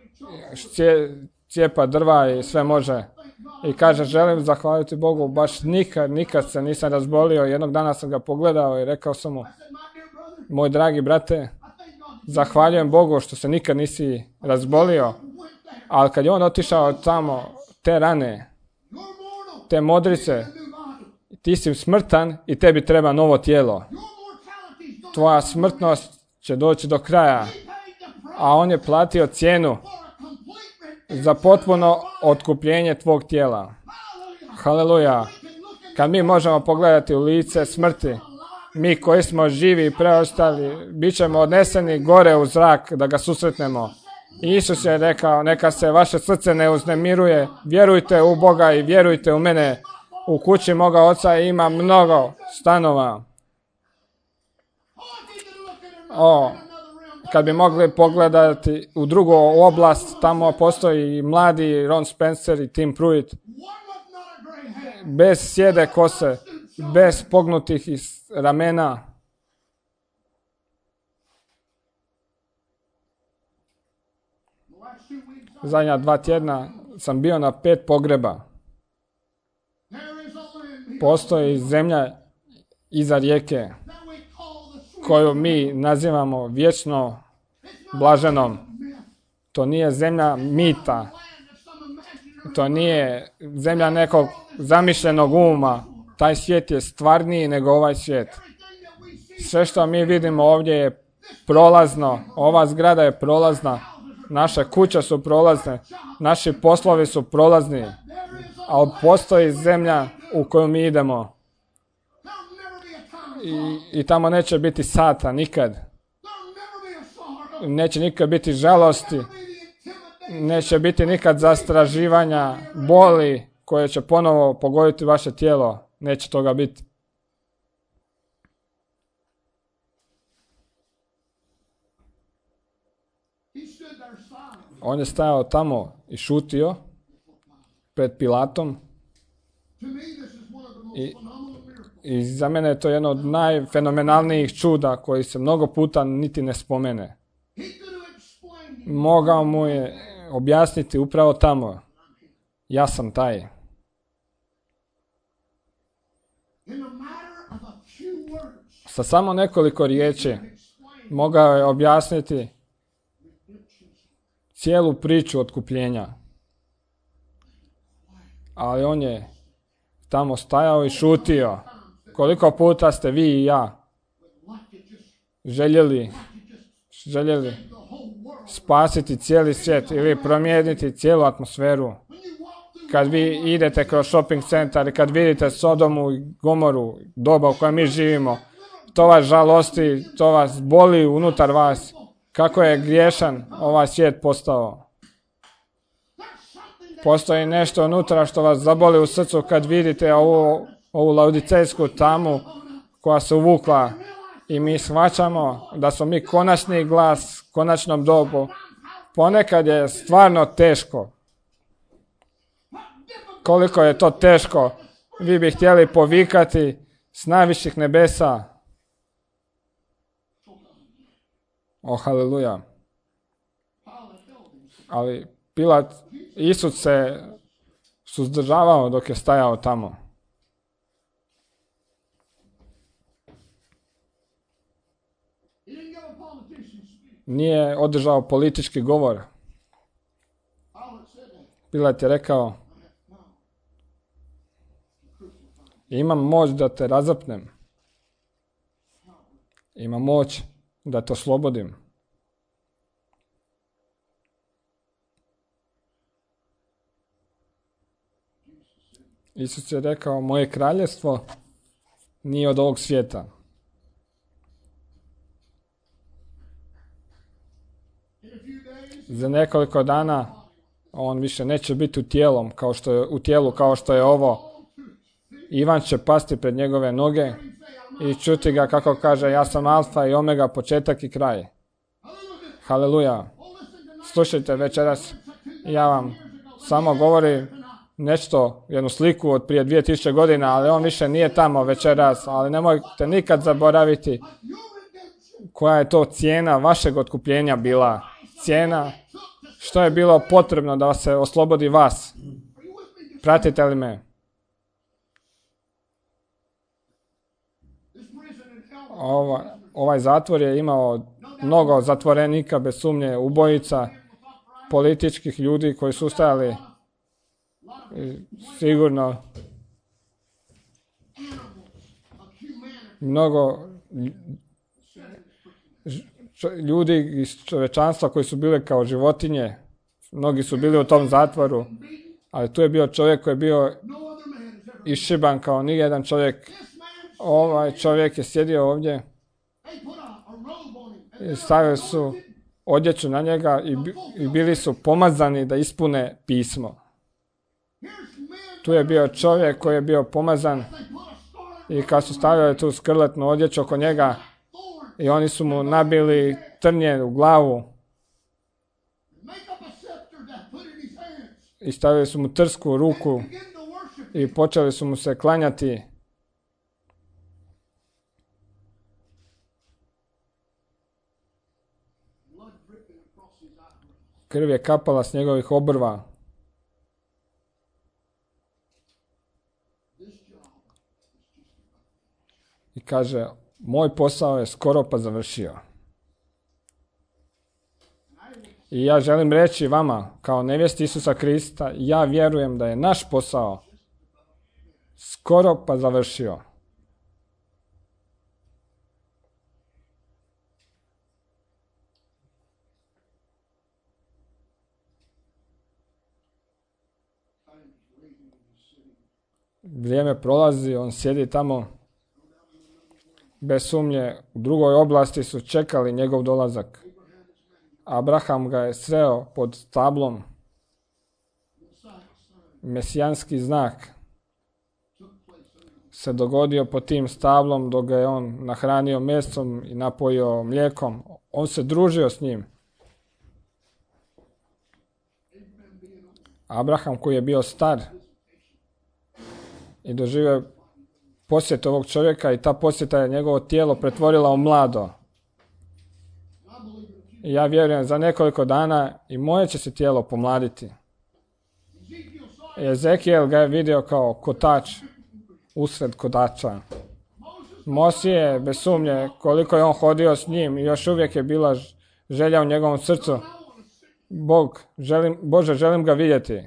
cijepa drva i sve može. I kaže, želim zahvaliti Bogu, baš nikad, nikad se nisam razbolio. Jednog dana sam ga pogledao i rekao sam mu, moj dragi brate, zahvaljujem Bogu što se nikad nisi razbolio. Ali kad je on otišao tamo, te rane, te modrice, ti si smrtan i tebi treba novo tijelo. Tvoja smrtnost će doći do kraja. A on je platio cijenu za potpuno otkupljenje tvog tijela. Haleluja. Kad mi možemo pogledati u lice smrti, mi koji smo živi i preostali, bit ćemo odneseni gore u zrak da ga susretnemo. Isus je rekao, neka se vaše srce ne uznemiruje, vjerujte u Boga i vjerujte u mene. U kući moga oca ima mnogo stanova. O, kad bi mogli pogledati u drugu oblast, tamo postoji mladi Ron Spencer i Tim Pruitt. Bez sjede kose, bez pognutih ramena. Zadnja dva tjedna sam bio na pet pogreba. Postoji zemlja iza rijeke koju mi nazivamo vječno blaženom. To nije zemlja mita. To nije zemlja nekog zamišljenog uma. Taj svijet je stvarniji nego ovaj svijet. Sve što mi vidimo ovdje je prolazno. Ova zgrada je prolazna. Naše kuće su prolazne. Naši poslovi su prolazni. Ali postoji zemlja u koju mi idemo. I, i tamo neće biti sata nikad. Neće nikad biti žalosti. Neće biti nikad zastraživanja, boli koje će ponovo pogoditi vaše tijelo. Neće toga biti. On je stajao tamo i šutio pred Pilatom. I, I za mene je to jedno od najfenomenalnijih čuda koji se mnogo puta niti ne spomene. Mogao mu je objasniti upravo tamo. Ja sam taj. Sa samo nekoliko riječi mogao je objasniti cijelu priču otkupljenja. Ali on je tamo stajao i šutio. Koliko puta ste vi i ja željeli, željeli spasiti cijeli svijet ili promijeniti cijelu atmosferu. Kad vi idete kroz shopping centar i kad vidite Sodomu i Gomoru, doba u kojem mi živimo, to vas žalosti, to vas boli unutar vas. Kako je griješan ovaj svijet postao. Postoji nešto unutra što vas zaboli u srcu kad vidite ovu, ovu laodicejsku tamu koja se uvukla i mi shvaćamo da smo mi konačni glas konačnom dobu. Ponekad je stvarno teško. Koliko je to teško, vi bi htjeli povikati s najviših nebesa. O, haleluja. Ali Pilat, Isus se suzdržavao dok je stajao tamo. Nije održao politički govor. Pilat je rekao, imam moć da te razapnem. Imam moć da te oslobodim. Isus je rekao, moje kraljevstvo nije od ovog svijeta. Za nekoliko dana on više neće biti u tijelom, kao što je, u tijelu kao što je ovo. Ivan će pasti pred njegove noge i čuti ga kako kaže, ja sam alfa i omega, početak i kraj. Haleluja. Slušajte večeras, ja vam samo govorim nešto, jednu sliku od prije dvije tisuće godina, ali on više nije tamo večeras, ali nemojte nikad zaboraviti koja je to cijena vašeg otkupljenja bila. Cijena što je bilo potrebno da se oslobodi vas. Pratite li me? Ova, ovaj zatvor je imao mnogo zatvorenika, bez sumnje, ubojica, političkih ljudi koji su stajali sigurno mnogo ljudi iz čovječanstva koji su bili kao životinje. Mnogi su bili u tom zatvoru, ali tu je bio čovjek koji je bio iščiban kao nijedan čovjek. Ovaj čovjek je sjedio ovdje i stavili su odjeću na njega i, i bili su pomazani da ispune pismo. Tu je bio čovjek koji je bio pomazan i kad su stavili tu skrletnu odjeću oko njega i oni su mu nabili trnje u glavu i stavili su mu trsku u ruku i počeli su mu se klanjati. Krv je kapala s njegovih obrva. kaže, moj posao je skoro pa završio. I ja želim reći vama, kao nevjesti Isusa Krista, ja vjerujem da je naš posao skoro pa završio. Vrijeme prolazi, on sjedi tamo. Bez sumnje, u drugoj oblasti su čekali njegov dolazak. Abraham ga je sreo pod stablom. Mesijanski znak se dogodio pod tim stablom dok ga je on nahranio mesom i napojio mlijekom. On se družio s njim. Abraham koji je bio star i doživio posjet ovog čovjeka i ta posjeta je njegovo tijelo pretvorila u mlado. I ja vjerujem za nekoliko dana i moje će se tijelo pomladiti. Ezekijel ga je vidio kao kotač usred kotača. Mosije, bez sumnje, koliko je on hodio s njim i još uvijek je bila želja u njegovom srcu. Bog, želim, Bože, želim ga vidjeti.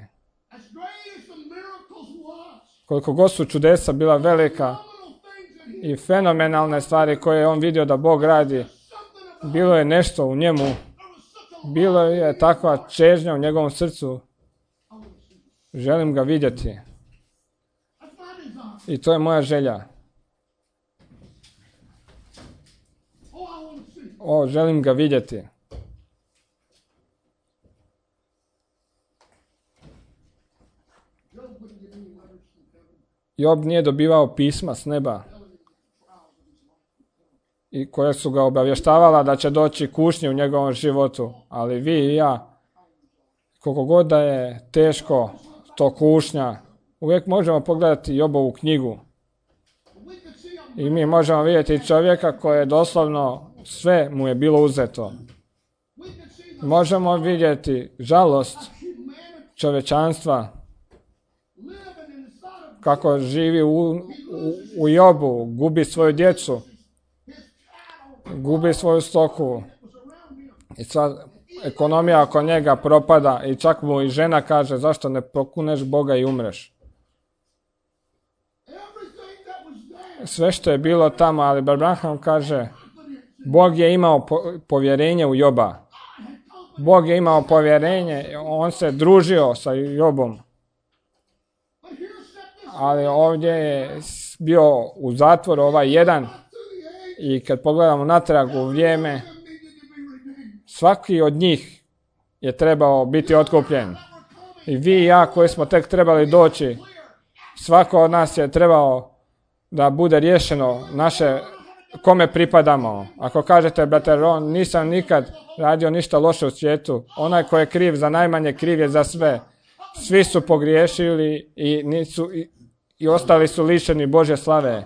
Koliko god su čudesa bila velika i fenomenalne stvari koje je on vidio da Bog radi, bilo je nešto u njemu, bilo je takva čežnja u njegovom srcu. Želim ga vidjeti. I to je moja želja. O, želim ga vidjeti. Job nije dobivao pisma s neba i koje su ga obavještavala da će doći kušnje u njegovom životu. Ali vi i ja, koliko god da je teško to kušnja, uvijek možemo pogledati Jobovu knjigu i mi možemo vidjeti čovjeka koji je doslovno sve mu je bilo uzeto. Možemo vidjeti žalost čovječanstva kako živi u, u, u Jobu, gubi svoju djecu, gubi svoju stoku i sva ekonomija oko njega propada i čak mu i žena kaže zašto ne prokuneš Boga i umreš. Sve što je bilo tamo, ali Abraham kaže Bog je imao po, povjerenje u Joba. Bog je imao povjerenje, on se družio sa Jobom. Ali ovdje je bio u zatvoru ovaj jedan i kad pogledamo natrag u vrijeme, svaki od njih je trebao biti otkupljen. I vi i ja koji smo tek trebali doći, svako od nas je trebao da bude riješeno naše kome pripadamo. Ako kažete, brate Ron, nisam nikad radio ništa loše u svijetu, onaj ko je kriv za najmanje, kriv je za sve. Svi su pogriješili i nisu i, i ostali su lišeni Božje slave.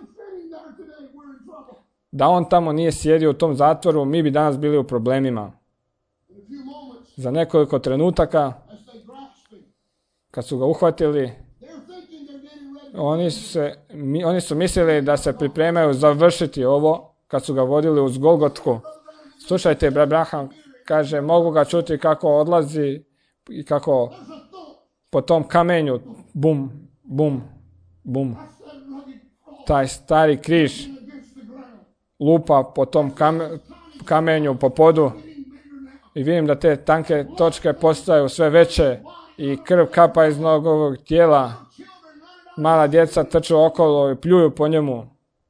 Da on tamo nije sjedio u tom zatvoru, mi bi danas bili u problemima. Za nekoliko trenutaka, kad su ga uhvatili, oni su, se, mi, oni su mislili da se pripremaju završiti ovo, kad su ga vodili uz Golgotku. Slušajte, Abraham kaže, mogu ga čuti kako odlazi i kako po tom kamenju, bum, bum, bum, taj stari križ lupa po tom kamen, kamenju, po podu i vidim da te tanke točke postaju sve veće i krv kapa iz njegovog tijela. Mala djeca trču okolo i pljuju po njemu.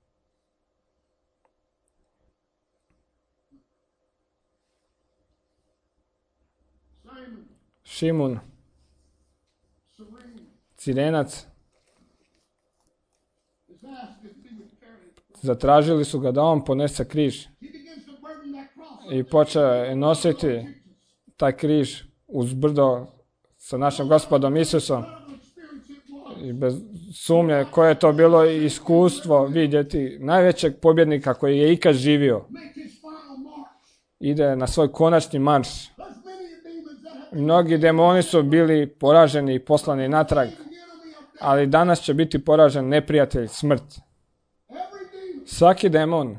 Šimun, Cirenac, zatražili su ga da on ponese križ i počeo je nositi taj križ uz brdo sa našim Gospodom Isusom. I bez sumnje koje je to bilo iskustvo vidjeti najvećeg pobjednika koji je ikad živio. Ide na svoj konačni marš. Mnogi demoni su bili poraženi i poslani natrag, ali danas će biti poražen neprijatelj, smrt. Svaki demon,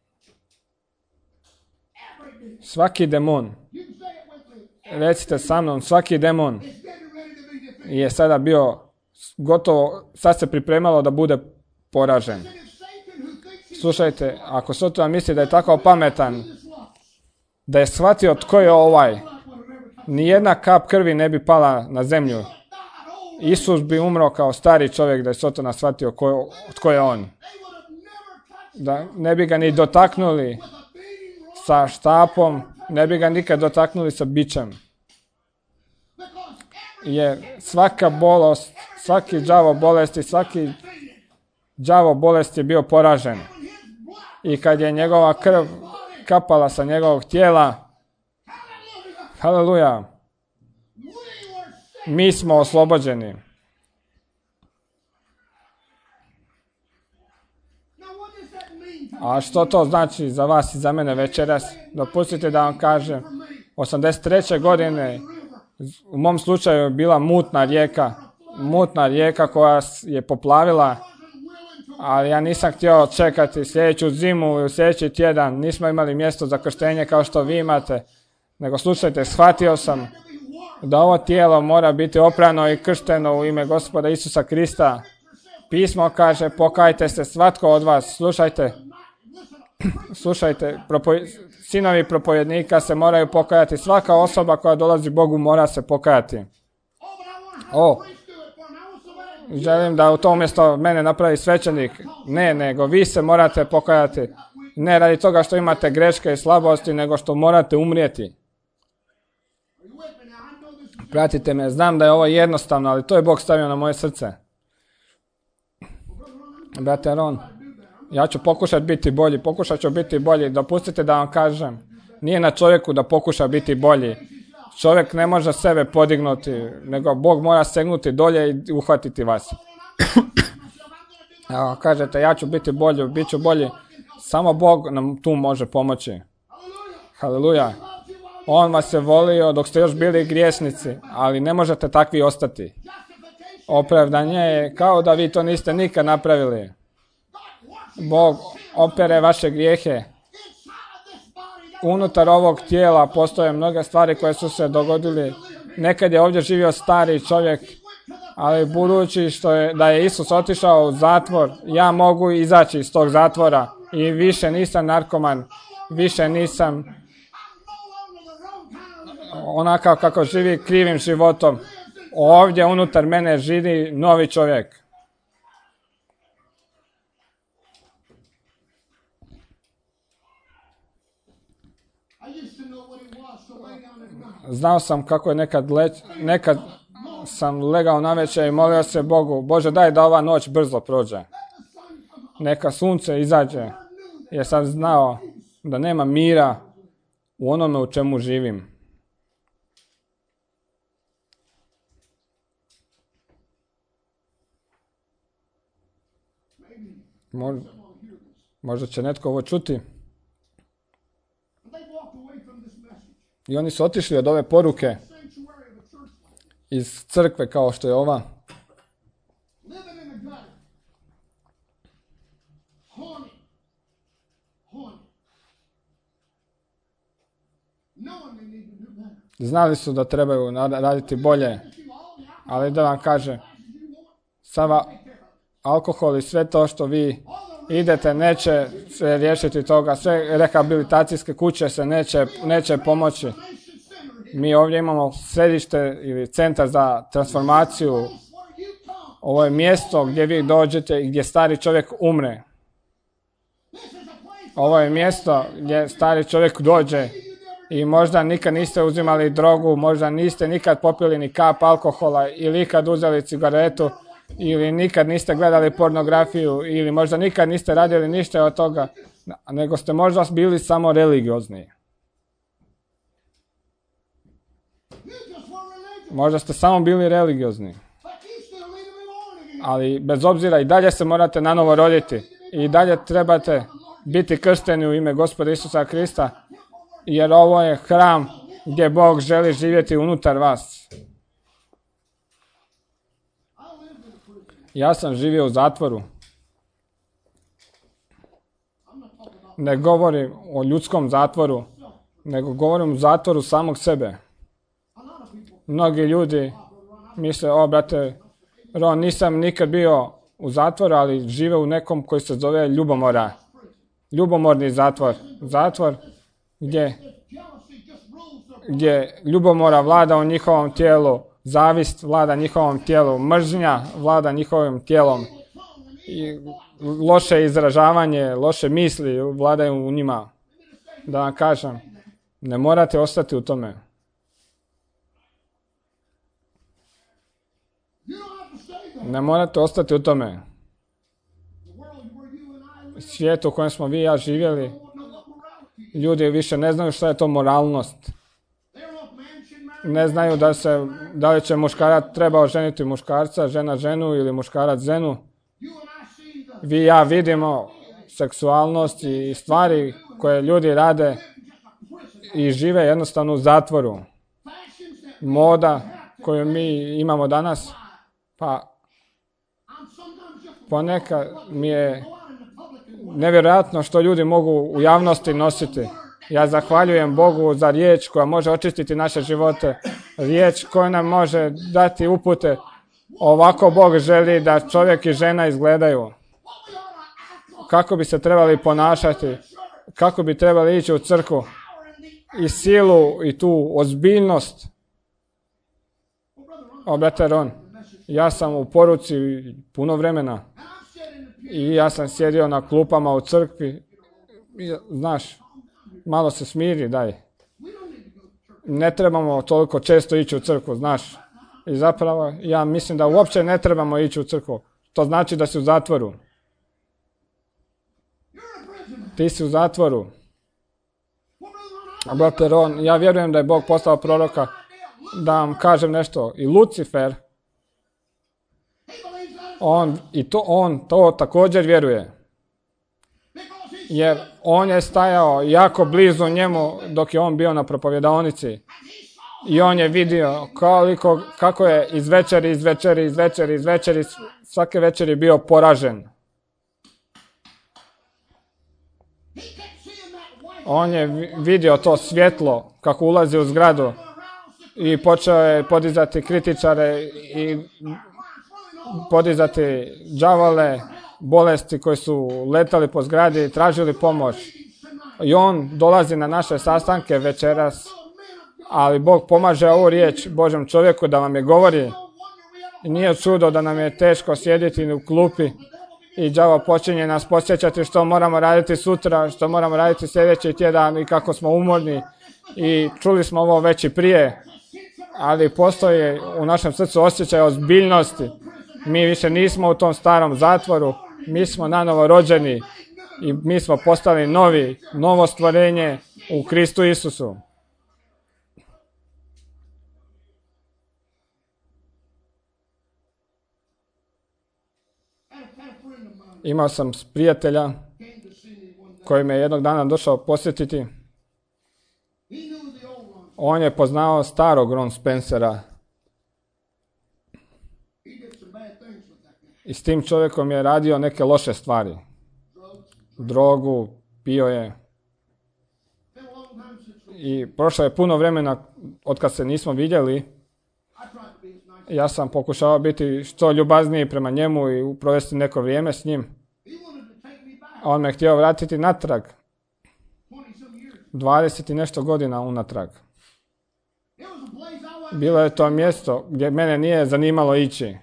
svaki demon, recite sa mnom, svaki demon je sada bio gotovo, sad se pripremalo da bude poražen. Slušajte, ako Satan misli da je tako pametan, da je shvatio tko je ovaj, nijedna kap krvi ne bi pala na zemlju. Isus bi umro kao stari čovjek da je Satan shvatio ko, tko je on. Da ne bi ga ni dotaknuli sa štapom, ne bi ga nikad dotaknuli sa bičem. Jer svaka bolest, svaki đavo bolesti, svaki đavo bolesti je bio poražen. I kad je njegova krv kapala sa njegovog tijela, haleluja, mi smo oslobođeni. A što to znači za vas i za mene večeras? Dopustite da vam kažem, osamdeset treće godine u mom slučaju je bila mutna rijeka, mutna rijeka koja je poplavila, ali ja nisam htio čekati sljedeću zimu ili sljedeći tjedan, nismo imali mjesto za krštenje kao što vi imate, nego slušajte, shvatio sam da ovo tijelo mora biti oprano i kršteno u ime Gospoda Isusa Krista. Pismo kaže, pokajte se svatko od vas, slušajte, slušajte, propoj, sinovi propovjednika se moraju pokajati, svaka osoba koja dolazi Bogu mora se pokajati. O, želim da u to umjesto mene napravi svećenik. Ne, nego vi se morate pokajati. Ne radi toga što imate greške i slabosti, nego što morate umrijeti. Pratite me, znam da je ovo jednostavno, ali to je Bog stavio na moje srce. Brate Aron, ja ću pokušati biti bolji, pokušat ću biti bolji. Dopustite da vam kažem, nije na čovjeku da pokuša biti bolji. Čovjek ne može sebe podignuti, nego Bog mora segnuti dolje i uhvatiti vas. Evo, kažete, ja ću biti bolji, bit ću bolji. Samo Bog nam tu može pomoći. Haleluja. On vas je volio dok ste još bili grijesnici, ali ne možete takvi ostati. Opravdanje je kao da vi to niste nikad napravili. Bog opere vaše grijehe. Unutar ovog tijela postoje mnoge stvari koje su se dogodili. Nekad je ovdje živio stari čovjek, ali budući što je, da je Isus otišao u zatvor, ja mogu izaći iz tog zatvora i više nisam narkoman, više nisam onakav kako živi krivim životom. Ovdje unutar mene živi novi čovjek. Znao sam kako je nekad leć, nekad sam legao navečer i molio se Bogu, Bože daj da ova noć brzo prođe. Neka sunce izađe, jer sam znao da nema mira u onome u čemu živim. Možda, možda će netko ovo čuti. I oni su otišli od ove poruke iz crkve kao što je ova. Znali su da trebaju raditi bolje, ali da vam kaže, sama alkohol i sve to što vi idete neće se riješiti toga, sve rehabilitacijske kuće se neće, neće pomoći. Mi ovdje imamo središte ili centar za transformaciju. Ovo je mjesto gdje vi dođete i gdje stari čovjek umre. Ovo je mjesto gdje stari čovjek dođe i možda nikad niste uzimali drogu, možda niste nikad popili ni kap alkohola ili ikad uzeli cigaretu, ili nikad niste gledali pornografiju, ili možda nikad niste radili ništa od toga, nego ste možda bili samo religiozni. Možda ste samo bili religiozni. Ali bez obzira i dalje se morate nanovo roditi. I dalje trebate biti kršteni u ime Gospoda Isusa Krista, jer ovo je hram gdje Bog želi živjeti unutar vas. Ja sam živio u zatvoru. Ne govorim o ljudskom zatvoru, nego govorim o zatvoru samog sebe. Mnogi ljudi misle, o brate Ron, nisam nikad bio u zatvoru, ali žive u nekom koji se zove ljubomora. Ljubomorni zatvor. Zatvor gdje, gdje ljubomora vlada u njihovom tijelu, zavist vlada njihovom tijelu, mržnja vlada njihovim tijelom. I loše izražavanje, loše misli vladaju u njima. Da vam kažem, ne morate ostati u tome. Ne morate ostati u tome. Svijet u kojem smo vi i ja živjeli, ljudi više ne znaju šta je to moralnost. Ne znaju da se, da li će muškarac treba oženiti muškarca, žena ženu ili muškarac ženu. Vi i ja vidimo seksualnost i stvari koje ljudi rade i žive jednostavno u zatvoru. Moda koju mi imamo danas, pa ponekad mi je nevjerojatno što ljudi mogu u javnosti nositi. Ja zahvaljujem Bogu za riječ koja može očistiti naše živote. Riječ koja nam može dati upute. Ovako Bog želi da čovjek i žena izgledaju. Kako bi se trebali ponašati. Kako bi trebali ići u crkvu. I silu i tu ozbiljnost. O, brate Ron, ja sam u poruci puno vremena. I ja sam sjedio na klupama u crkvi. I, znaš, malo se smiri, daj. Ne trebamo toliko često ići u crkvu, znaš. I zapravo, ja mislim da uopće ne trebamo ići u crkvu. To znači da si u zatvoru. Ti si u zatvoru. A brate Ron, ja vjerujem da je Bog poslao proroka da vam kažem nešto. I Lucifer, on, i to, on to također vjeruje. Jer on je stajao jako blizu njemu dok je on bio na propovjedaonici. I on je vidio koliko, kako je iz večeri, iz večeri, iz večeri, iz večeri, svake večeri bio poražen. On je vidio to svjetlo kako ulazi u zgradu i počeo je podizati kritičare i podizati đavole, bolesti koji su letali po zgradi i tražili pomoć. I on dolazi na naše sastanke večeras, ali Bog pomaže ovu riječ Božem čovjeku da vam je govori. I nije čudo da nam je teško sjediti u klupi i đavo počinje nas podsjećati što moramo raditi sutra, što moramo raditi sljedeći tjedan i kako smo umorni. I čuli smo ovo već i prije, ali postoji u našem srcu osjećaj ozbiljnosti. Mi više nismo u tom starom zatvoru, mi smo nanovo rođeni i mi smo postali novi, novo stvorenje u Kristu Isusu. Imao sam prijatelja koji me jednog dana došao posjetiti. On je poznao starog Ron Spencera. I s tim čovjekom je radio neke loše stvari. Drogu, pio je. I prošlo je puno vremena od kad se nismo vidjeli. Ja sam pokušao biti što ljubazniji prema njemu i provesti neko vrijeme s njim. On me htio vratiti natrag. Dvadeset i nešto godina unatrag. Bilo je to mjesto gdje mene nije zanimalo ići.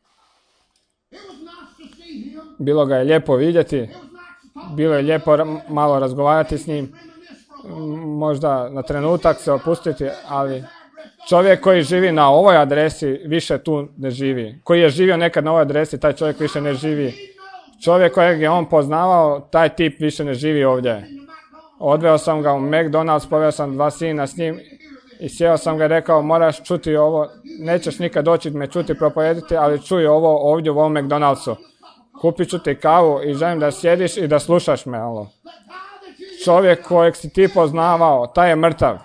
Bilo ga je lijepo vidjeti. Bilo je lijepo malo razgovarati s njim. Možda na trenutak se opustiti, ali čovjek koji živi na ovoj adresi više tu ne živi. Koji je živio nekad na ovoj adresi, taj čovjek više ne živi. Čovjek kojeg je on poznavao, taj tip više ne živi ovdje. Odveo sam ga u McDonald's, poveo sam dva sina s njim i sjeo sam ga i rekao, moraš čuti ovo, nećeš nikad doći me čuti propovediti, ali čuj ovo ovdje u ovom McDonald'su. Kupit ću ti kavu i želim da sjediš i da slušaš me. Alo. Čovjek kojeg si ti poznavao, taj je mrtav.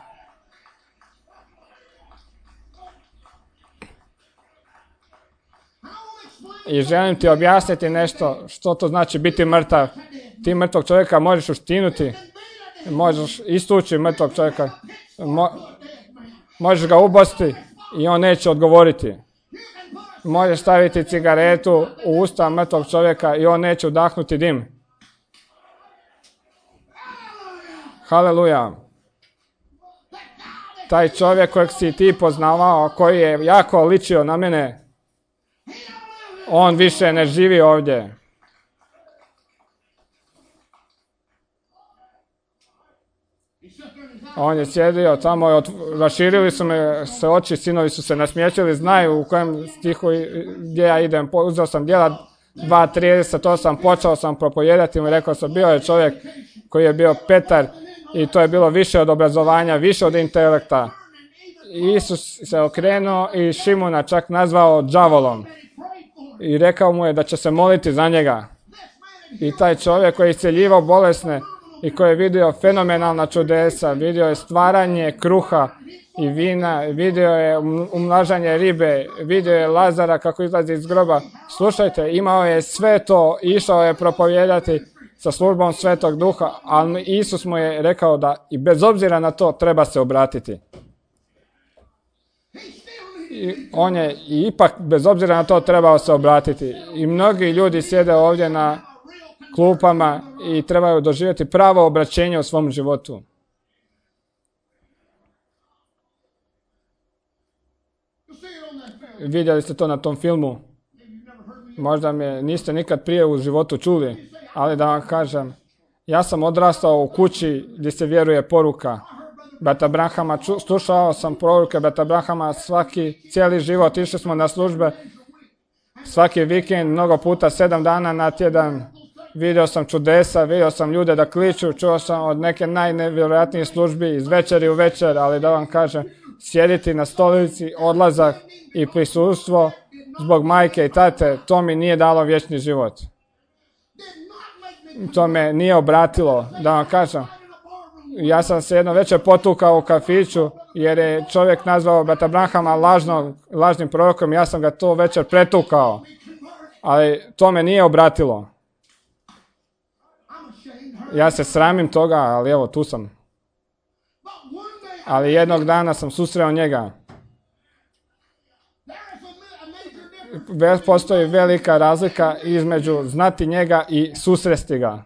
I želim ti objasniti nešto što to znači biti mrtav. Ti mrtvog čovjeka možeš uštinuti. Možeš istući mrtvog čovjeka. Mo, možeš ga ubosti i on neće odgovoriti. Možeš staviti cigaretu u usta mrtvog čovjeka i on neće udahnuti dim. Haleluja. Taj čovjek kojeg si ti poznavao, koji je jako ličio na mene, on više ne živi ovdje. On je sjedio tamo, raširili su me se oči, sinovi su se nasmiješili, znaju u kojem stihu gdje ja idem. Uzeo sam djela dva trideset osam, počeo sam propovijedati mu i rekao sam, bio je čovjek koji je bio Petar i to je bilo više od obrazovanja, više od intelekta. Isus se okrenuo i Šimuna čak nazvao đavolom i rekao mu je da će se moliti za njega. I taj čovjek koji je isceljivao bolesne i koji je vidio fenomenalna čudesa, vidio je stvaranje kruha i vina, vidio je umnažanje ribe, vidio je Lazara kako izlazi iz groba. Slušajte, imao je sve to, išao je propovijedati sa službom Svetog Duha, ali Isus mu je rekao da i bez obzira na to treba se obratiti. I on je i ipak bez obzira na to trebao se obratiti. I mnogi ljudi sjede ovdje na klupama i trebaju doživjeti pravo obraćenje u svom životu. Vidjeli ste to na tom filmu. Možda me niste nikad prije u životu čuli, ali da vam kažem, ja sam odrastao u kući gdje se vjeruje poruka Brata Branhama, slušao sam poruke Brata Branhama svaki cijeli život, išli smo na službe svaki vikend, mnogo puta, sedam dana na tjedan. Vidio sam čudesa, vidio sam ljude da kliču, čuo sam od neke najnevjerojatnijih službi iz večeri u večer, ali da vam kažem, sjediti na stolici, odlazak i prisustvo zbog majke i tate, to mi nije dalo vječni život. To me nije obratilo, da vam kažem. Ja sam se jedno večer potukao u kafiću jer je čovjek nazvao Brata Branhama lažno, lažnim prorokom, ja sam ga to večer pretukao, ali to me nije obratilo. Ja se sramim toga, ali evo, tu sam. Ali jednog dana sam susreo njega. Postoji velika razlika između znati njega i susresti ga.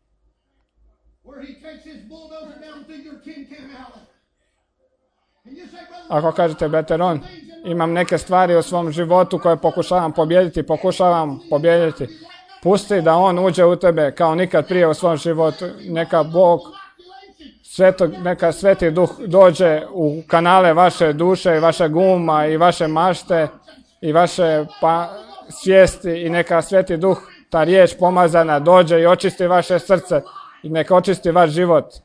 Ako kažete, brate Ron, imam neke stvari u svom životu koje pokušavam pobijediti, pokušavam pobijediti. Pusti da on uđe u tebe kao nikad prije u svom životu. Neka Bog, svetog, neka Sveti Duh dođe u kanale vaše duše i vašeg uma i vaše mašte i vaše pa, svijesti i neka Sveti Duh, ta riječ pomazana, dođe i očisti vaše srce i neka očisti vaš život.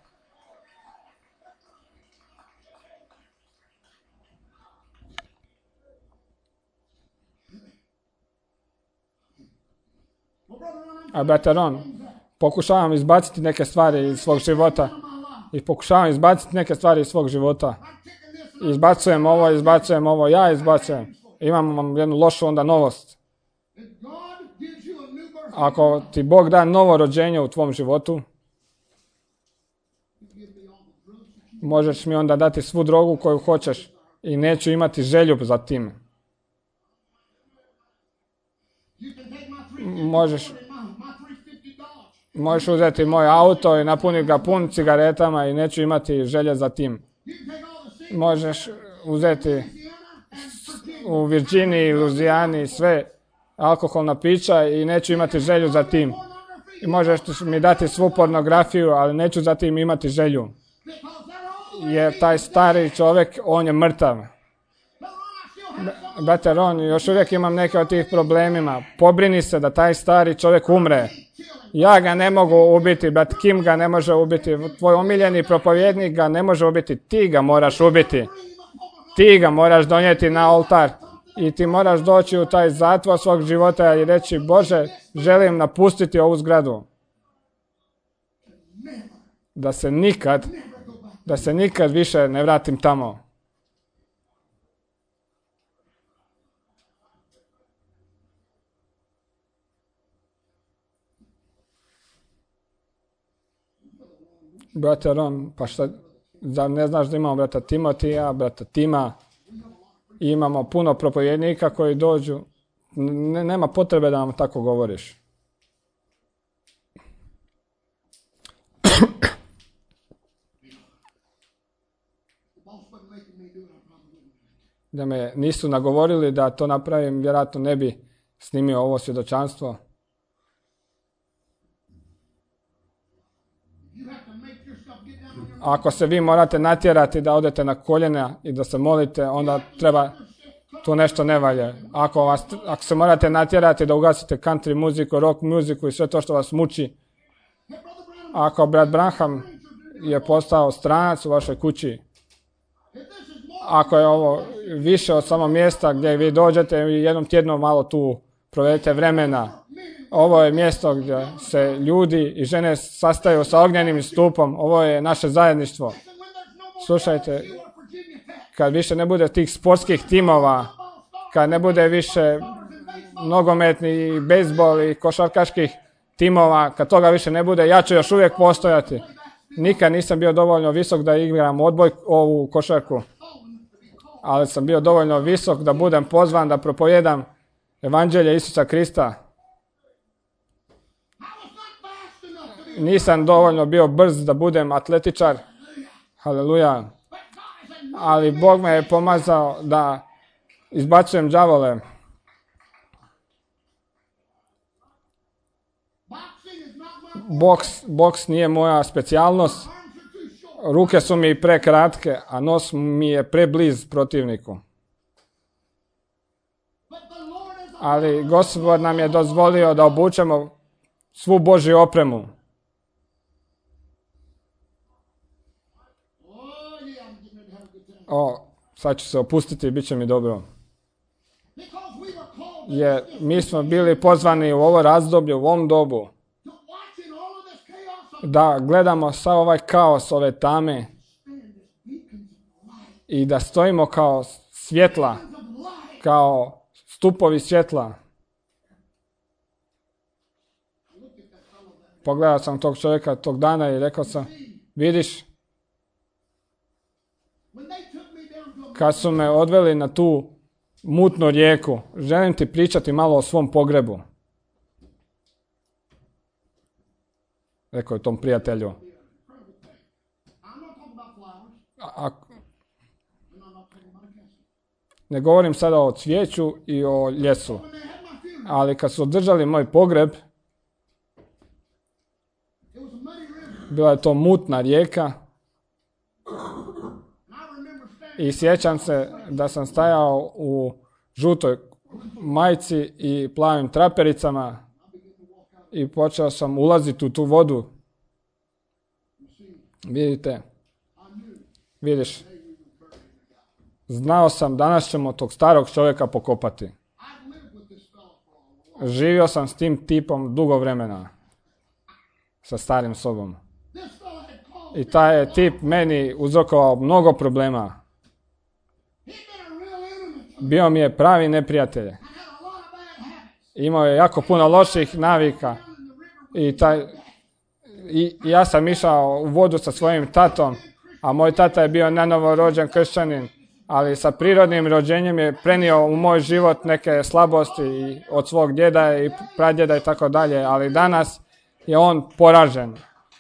A brate Ron, pokušavam izbaciti neke stvari iz svog života i pokušavam izbaciti neke stvari iz svog života. Izbacujem ovo, izbacujem ovo, ja izbacujem. Imam vam jednu lošu onda novost. Ako ti Bog da novo rođenje u tvom životu, možeš mi onda dati svu drogu koju hoćeš i neću imati želju za tim. Možeš Možeš uzeti moj auto i napuniti ga pun cigaretama i neću imati želje za tim. Možeš uzeti u Virginiji, Luzijani sve alkoholna pića i neću imati želju za tim. I možeš mi dati svu pornografiju, ali neću za tim imati želju. Jer taj stari čovjek, on je mrtav. Brate Ron, još uvijek imam neke od tih problemima. Pobrini se da taj stari čovjek umre. Ja ga ne mogu ubiti, brat Kim ga ne može ubiti, tvoj omiljeni propovjednik ga ne može ubiti, ti ga moraš ubiti. Ti ga moraš donijeti na oltar i ti moraš doći u taj zatvor svog života i reći, Bože, želim napustiti ovu zgradu. Da se nikad, da se nikad više ne vratim tamo. brate Ron, pa šta, zar ne znaš da imamo brata Timotija, brata Tima, i imamo puno propovjednika koji dođu, ne, nema potrebe da nam tako govoriš. Da me nisu nagovorili da to napravim, vjerojatno ne bi snimio ovo svjedočanstvo. Ako se vi morate natjerati da odete na koljena i da se molite, onda treba, tu nešto ne valja. Ako, vas, ako se morate natjerati da ugasite country muziku, rock muziku i sve to što vas muči, ako brat Branham je postao stranac u vašoj kući, ako je ovo više od samo mjesta gdje vi dođete i jednom tjedno malo tu provedete vremena, ovo je mjesto gdje se ljudi i žene sastaju sa ognjenim stupom, ovo je naše zajedništvo. Slušajte, kad više ne bude tih sportskih timova, kad ne bude više nogometni i bejsbol i košarkaških timova, kad toga više ne bude, ja ću još uvijek postojati. Nikad nisam bio dovoljno visok da igram odboj ovu košarku, ali sam bio dovoljno visok da budem pozvan da propovijedam evanđelje Isusa Krista. Nisam dovoljno bio brz da budem atletičar, haleluja, ali Bog me je pomazao da izbacujem đavole. Boks, boks nije moja specijalnost, ruke su mi prekratke, a nos mi je prebliz protivniku. Ali Gospod nam je dozvolio da obučemo svu Božju opremu. O, sad ću se opustiti i bit će mi dobro. Jer mi smo bili pozvani u ovo razdoblje, u ovom dobu, da gledamo sav ovaj kaos, ove tame i da stojimo kao svjetla, kao stupovi svjetla. Pogledao sam tog čovjeka tog dana i rekao sam, vidiš, kad su me odveli na tu mutnu rijeku, želim ti pričati malo o svom pogrebu. Rekao je tom prijatelju. A, a, ne govorim sada o cvijeću i o ljesu, ali kad su održali moj pogreb, bila je to mutna rijeka i sjećam se da sam stajao u žutoj majici i plavim trapericama i počeo sam ulaziti u tu vodu. Vidite, vidiš, znao sam danas ćemo tog starog čovjeka pokopati. Živio sam s tim tipom dugo vremena, sa starim sobom. I taj je tip meni uzrokovao mnogo problema. Bio mi je pravi neprijatelj. Imao je jako puno loših navika. I, taj, i ja sam išao u vodu sa svojim tatom, a moj tata je bio nanovo rođen kršćanin, ali sa prirodnim rođenjem je prenio u moj život neke slabosti od svog djeda i pradjeda i tako dalje, ali danas je on poražen.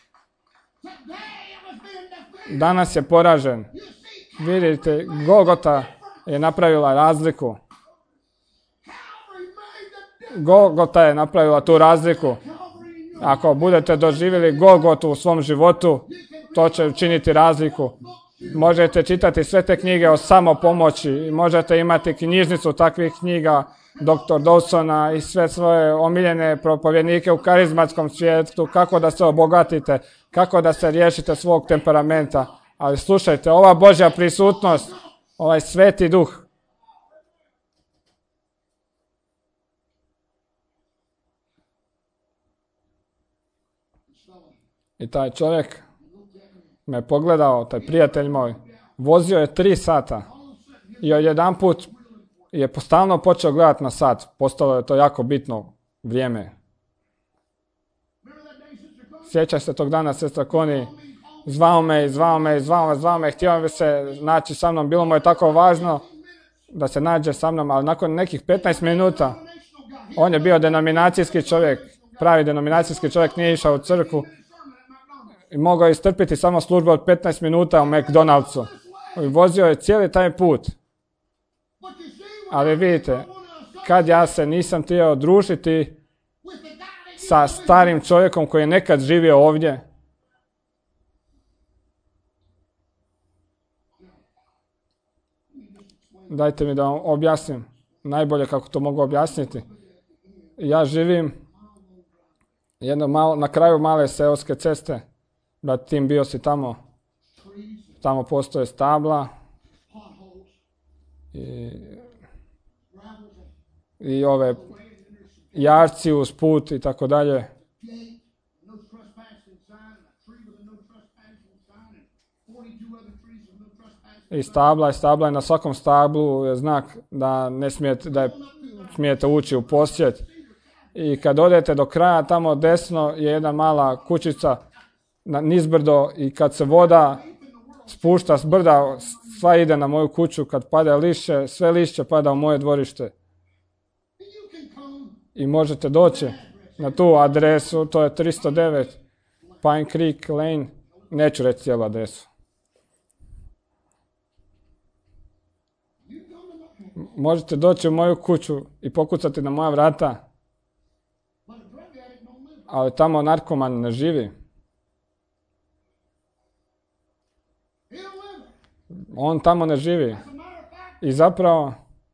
Danas je poražen. Vidite, Golgota je napravila razliku. Golgota je napravila tu razliku. Ako budete doživjeli Golgotu u svom životu, to će učiniti razliku. Možete čitati sve te knjige o samopomoći, možete imati knjižnicu takvih knjiga doktor Dawsona i sve svoje omiljene propovjednike u karizmatskom svijetu, kako da se obogatite, kako da se riješite svog temperamenta. Ali slušajte, ova Božja prisutnost, ovaj Sveti Duh, i taj čovjek me pogledao, taj prijatelj moj, vozio je tri sata i odjedanput je stalno počeo gledati na sat. Postalo je to jako bitno vrijeme. Sjećaš se tog dana, sestra Koni, Zvao me, i zvao me, i zvao me, zvao me, htio bi se naći sa mnom, bilo mu je tako važno da se nađe sa mnom, ali nakon nekih petnaest minuta, on je bio denominacijski čovjek, pravi denominacijski čovjek, nije išao u crkvu i mogao je istrpiti samo službu od petnaest minuta u McDonald'su. I vozio je cijeli taj put. Ali vidite, kad ja se nisam htio družiti sa starim čovjekom koji je nekad živio ovdje, dajte mi da vam objasnim najbolje kako to mogu objasniti. Ja živim jedno malo, na kraju male seoske ceste, da tim bio si tamo, tamo postoje stabla i, i ove jarci uz put i tako dalje. I stabla i stabla i na svakom stablu je znak da ne smijete, da je, smijete ući u posjed. I kad odete do kraja, tamo desno je jedna mala kućica na nizbrdo i kad se voda spušta s brda, sva ide na moju kuću, kad pada lišće, sve lišće pada u moje dvorište. I možete doći na tu adresu, to je tristo devet Pine Creek Lane, neću reći cijelu adresu. Možete doći u moju kuću i pokucati na moja vrata, ali tamo narkoman ne živi. On tamo ne živi. I zapravo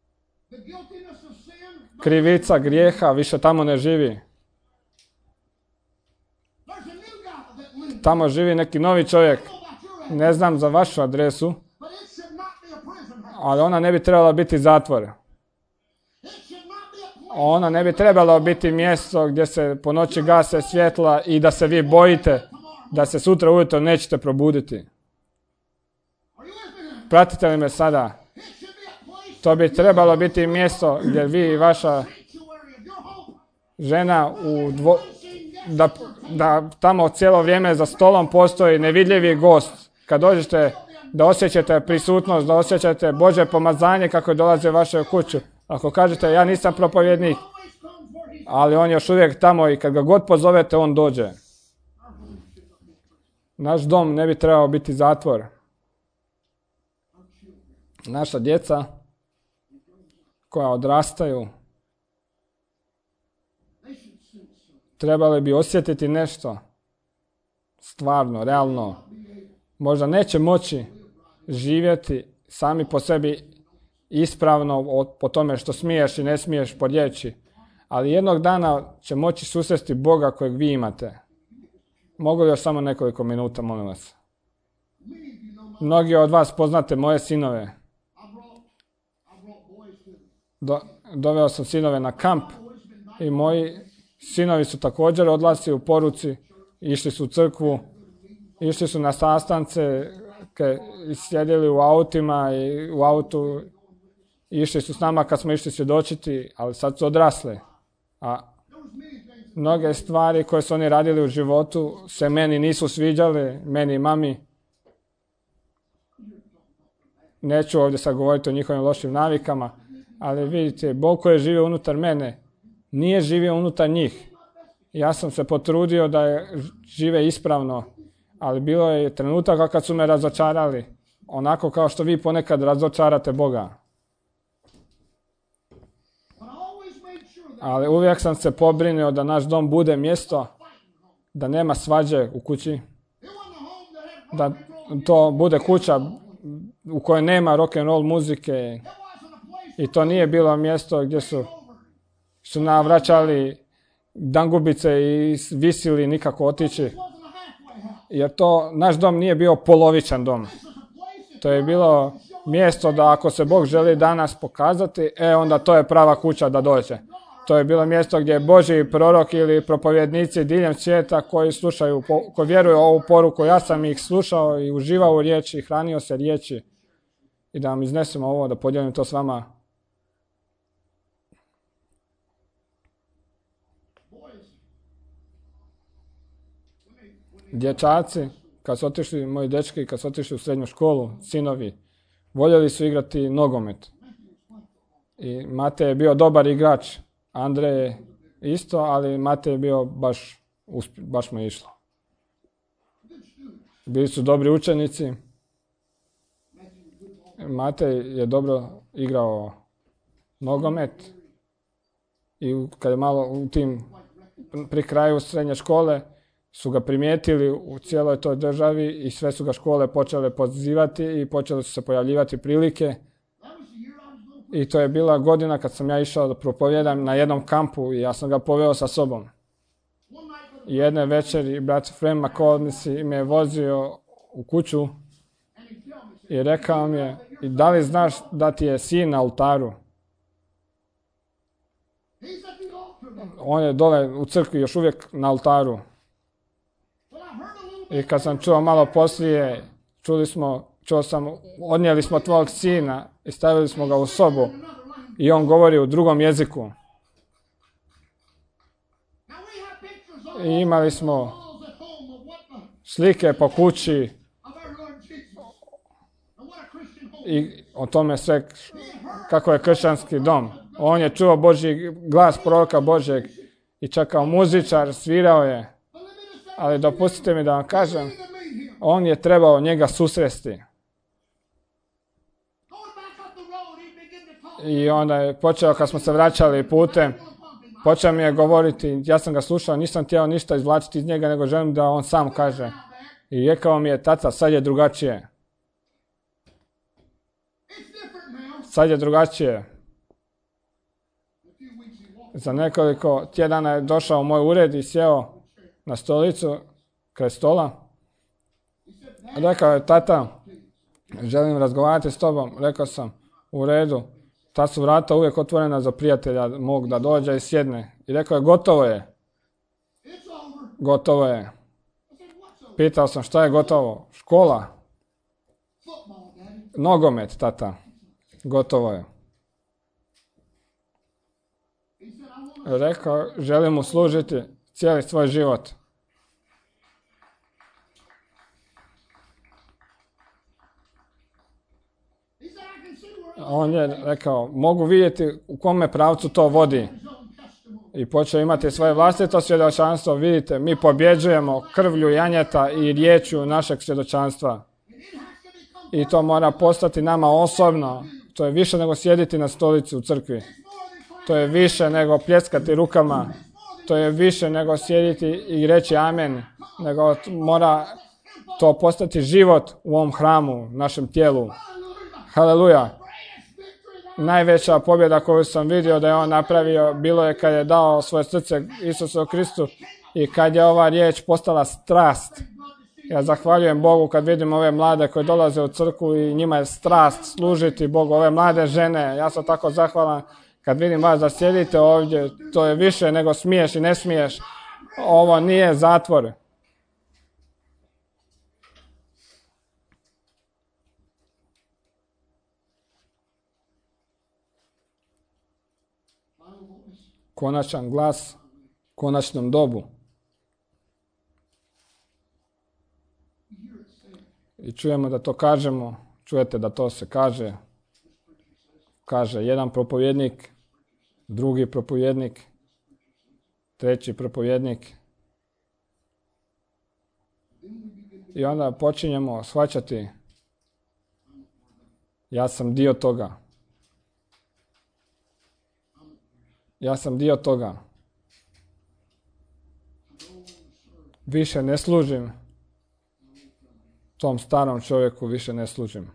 krivica grijeha više tamo ne živi. Tamo živi neki novi čovjek. Ne znam za vašu adresu, ali ona ne bi trebala biti zatvor. Ona ne bi trebalo biti mjesto gdje se po noći gase svjetla i da se vi bojite da se sutra ujutro nećete probuditi. Pratite li me sada? To bi trebalo biti mjesto gdje vi i vaša žena u dvo, da, da tamo cijelo vrijeme za stolom postoji nevidljivi gost. Kad dođete da osjećate prisutnost, da osjećate Božje pomazanje kako dolaze u vašu kuću. Ako kažete ja nisam propovjednik, ali on još uvijek tamo i kad ga god pozovete on dođe. Naš dom ne bi trebao biti zatvor. Naša djeca koja odrastaju trebali bi osjetiti nešto stvarno, realno. Možda neće moći živjeti sami po sebi ispravno po tome što smiješ i ne smiješ po riječi, ali jednog dana će moći susresti Boga kojeg vi imate. Mogu li još samo nekoliko minuta, molim vas? Mnogi od vas poznate moje sinove. Do, doveo sam sinove na kamp i moji sinovi su također odlasli u poruci, išli su u crkvu, išli su na sastance, i sjedili u autima i u autu, išli su s nama kad smo išli svjedočiti, ali sad su odrasli. A mnoge stvari koje su oni radili u životu se meni nisu sviđale, meni i mami. Neću ovdje sad govoriti o njihovim lošim navikama, ali vidite, Bog koji je živio unutar mene, nije živio unutar njih. Ja sam se potrudio da je žive ispravno, ali bilo je trenutaka kad su me razočarali, onako kao što vi ponekad razočarate Boga. Ali uvijek sam se pobrinio da naš dom bude mjesto, da nema svađe u kući, da to bude kuća u kojoj nema rock and roll muzike i to nije bilo mjesto gdje su, su navraćali dangubice i visili nikako otići. Jer to, naš dom nije bio polovičan dom. To je bilo mjesto da ako se Bog želi danas pokazati, e onda to je prava kuća da dođe. To je bilo mjesto gdje Božji prorok ili propovjednici diljem svijeta koji slušaju, koji vjeruju ovu poruku, ja sam ih slušao i uživao u riječi, hranio se riječi. I da vam iznesem ovo, da podijelim to s vama. Dječaci, kad su otišli moji dečki, kad su otišli u srednju školu, sinovi, voljeli su igrati nogomet. I Mate je bio dobar igrač, Andrej je isto, ali Mate je bio baš, baš mu je išlo. Bili su dobri učenici. Mate je dobro igrao nogomet i kad je malo u tim, pri kraju srednje škole, su ga primijetili u cijeloj toj državi i sve su ga škole počele pozivati i počele su se pojavljivati prilike. I to je bila godina kad sam ja išao da propovijedam na jednom kampu i ja sam ga poveo sa sobom. I jedne večeri brat Frem McCormick me je vozio u kuću i rekao mi je, i da li znaš da ti je sin na oltaru? On je dole u crkvi još uvijek na oltaru. I kad sam čuo malo poslije, čuli smo, čuo sam, odnijeli smo tvojeg sina i stavili smo ga u sobu i on govori u drugom jeziku. I imali smo slike po kući i o tome sve kako je kršćanski dom. On je čuo Božji glas proroka Božjeg i čak kao muzičar svirao je. Ali dopustite mi da vam kažem, on je trebao njega susresti. I onda je počeo, kad smo se vraćali putem, počeo mi je govoriti, ja sam ga slušao, nisam htio ništa izvlačiti iz njega, nego želim da on sam kaže. I rekao mi je, tata, sad je drugačije. Sad je drugačije. Za nekoliko tjedana je došao u moj ured i sjeo na stolicu kraj stola. Rekao je, tata, želim razgovarati s tobom. Rekao sam, u redu. Ta su vrata uvijek otvorena za prijatelja mog da dođe i sjedne. I rekao je, gotovo je. Gotovo je. Pitao sam, šta je gotovo? Škola. Nogomet, tata. Gotovo je. Rekao, želim mu služiti cijeli svoj život. On je rekao, mogu vidjeti u kome pravcu to vodi. I počeo imati svoje vlastito svjedočanstvo. Vidite, mi pobjeđujemo krvlju janjeta i riječju našeg svjedočanstva. I to mora postati nama osobno. To je više nego sjediti na stolici u crkvi. To je više nego pljeskati rukama. To je više nego sjediti i reći amen. Nego mora to postati život u ovom hramu, našem tijelu. Haleluja. Najveća pobjeda koju sam vidio da je on napravio bilo je kad je dao svoje srce Isusu Kristu i kad je ova riječ postala strast. Ja zahvaljujem Bogu kad vidim ove mlade koji dolaze u crkvu i njima je strast služiti Bogu, ove mlade žene. Ja sam tako zahvalan kad vidim vas da sjedite ovdje. To je više nego smiješ i ne smiješ. Ovo nije zatvor. Konačan glas, konačnom dobu. I čujemo da to kažemo, čujete da to se kaže. Kaže jedan propovjednik, drugi propovjednik, treći propovjednik. I onda počinjemo shvaćati, ja sam dio toga. Ja sam dio toga. Više ne služim tom starom čovjeku, više ne služim.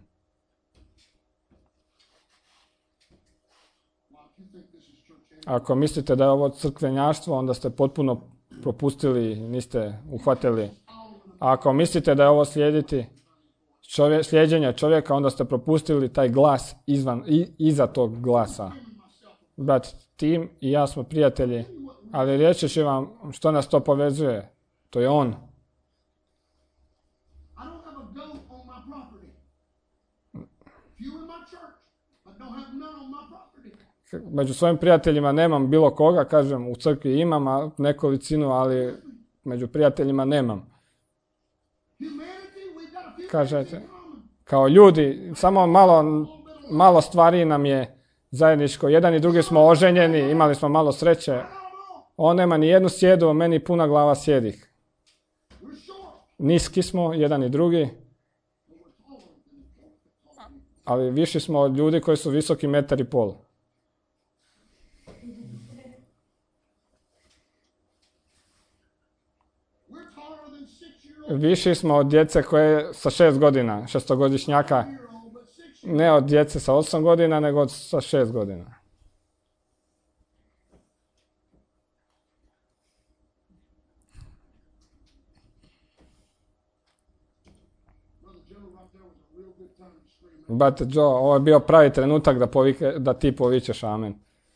Ako mislite da je ovo crkvenjaštvo, onda ste potpuno propustili, niste uhvatili. A ako mislite da je ovo slijediti čovje, slijeđenje čovjeka, onda ste propustili taj glas izvan, i, iza tog glasa. Brat Tim i ja smo prijatelji, ali reći ću vam što nas to povezuje. To je on. Među svojim prijateljima nemam bilo koga, kažem, u crkvi imam nekolicinu, ali među prijateljima nemam. Kažete, kao ljudi, samo malo, malo stvari nam je zajedničko. Jedan i drugi smo oženjeni, imali smo malo sreće. On nema ni jednu sjedu, meni puna glava sjedih. Niski smo, jedan i drugi. Ali viši smo od ljudi koji su visoki metar i pol. Viši smo od djece koje sa šest godina, šestogodišnjaka. Ne od djece sa osam godina, nego od sa šest godina. Brate Joe, ovo je bio pravi trenutak da, povike, da ti povičeš amen.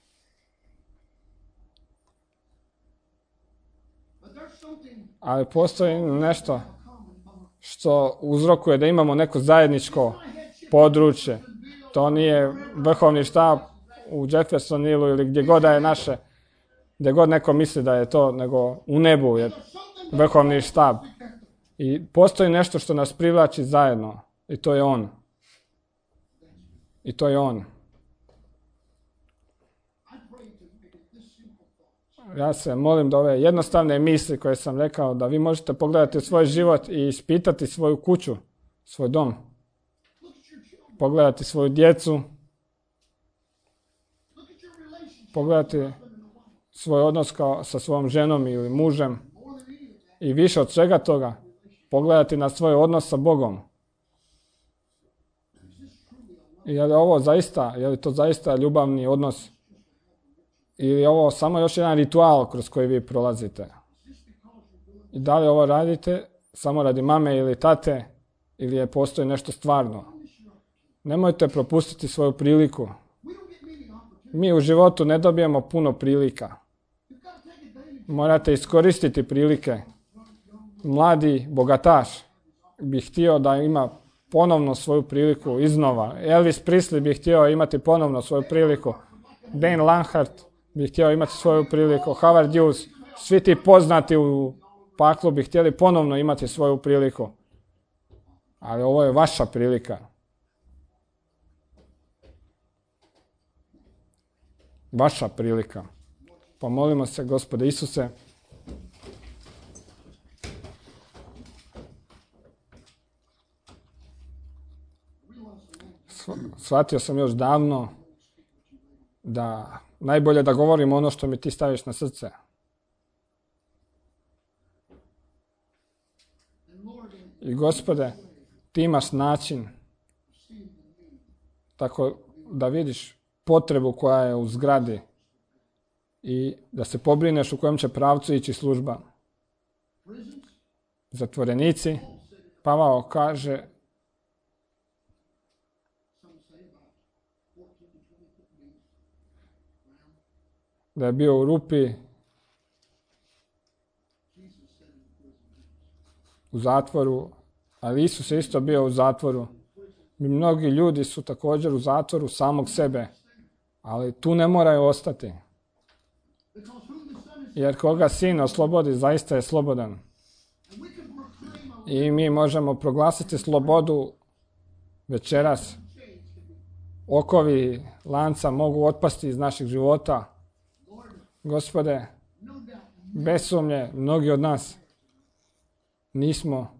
Ali postoji nešto što uzrokuje da imamo neko zajedničko područje. To nije vrhovni štab u Jeffersonilu ili gdje god da je naše, gdje god neko misli da je to, nego u nebu je vrhovni štab. I postoji nešto što nas privlači zajedno. I to je on. I to je on. Ja se molim da ove jednostavne misli koje sam rekao, da vi možete pogledati u svoj život i ispitati svoju kuću, svoj dom. Pogledati svoju djecu. Pogledati svoj odnos kao sa svojom ženom ili mužem. I više od svega toga, pogledati na svoj odnos sa Bogom. Je li ovo zaista, je li to zaista ljubavni odnos? Ili je ovo samo još jedan ritual kroz koji vi prolazite? I da li ovo radite samo radi mame ili tate, ili je postoji nešto stvarno? Nemojte propustiti svoju priliku. Mi u životu ne dobijemo puno prilika. Morate iskoristiti prilike. Mladi bogataš bi htio da ima ponovno svoju priliku iznova. Elvis Presley bi htio imati ponovno svoju priliku. Dane Lanhart bi htio imati svoju priliku. Howard Hughes, svi ti poznati u paklu bi htjeli ponovno imati svoju priliku. Ali ovo je vaša prilika. Vaša prilika. Pomolimo se, Gospode Isuse. Shvatio sam još davno da najbolje da govorim ono što mi ti staviš na srce. I Gospode, ti imaš način tako da vidiš potrebu koja je u zgradi i da se pobrineš u kojem će pravcu ići služba. Zatvorenici, Pavao kaže da je bio u rupi, u zatvoru, ali Isus je isto bio u zatvoru. I mnogi ljudi su također u zatvoru samog sebe, ali tu ne moraju ostati. Jer koga Sin oslobodi, zaista je slobodan. I mi možemo proglasiti slobodu večeras. Okovi lanca mogu otpasti iz naših života. Gospode, bez sumnje, mnogi od nas nismo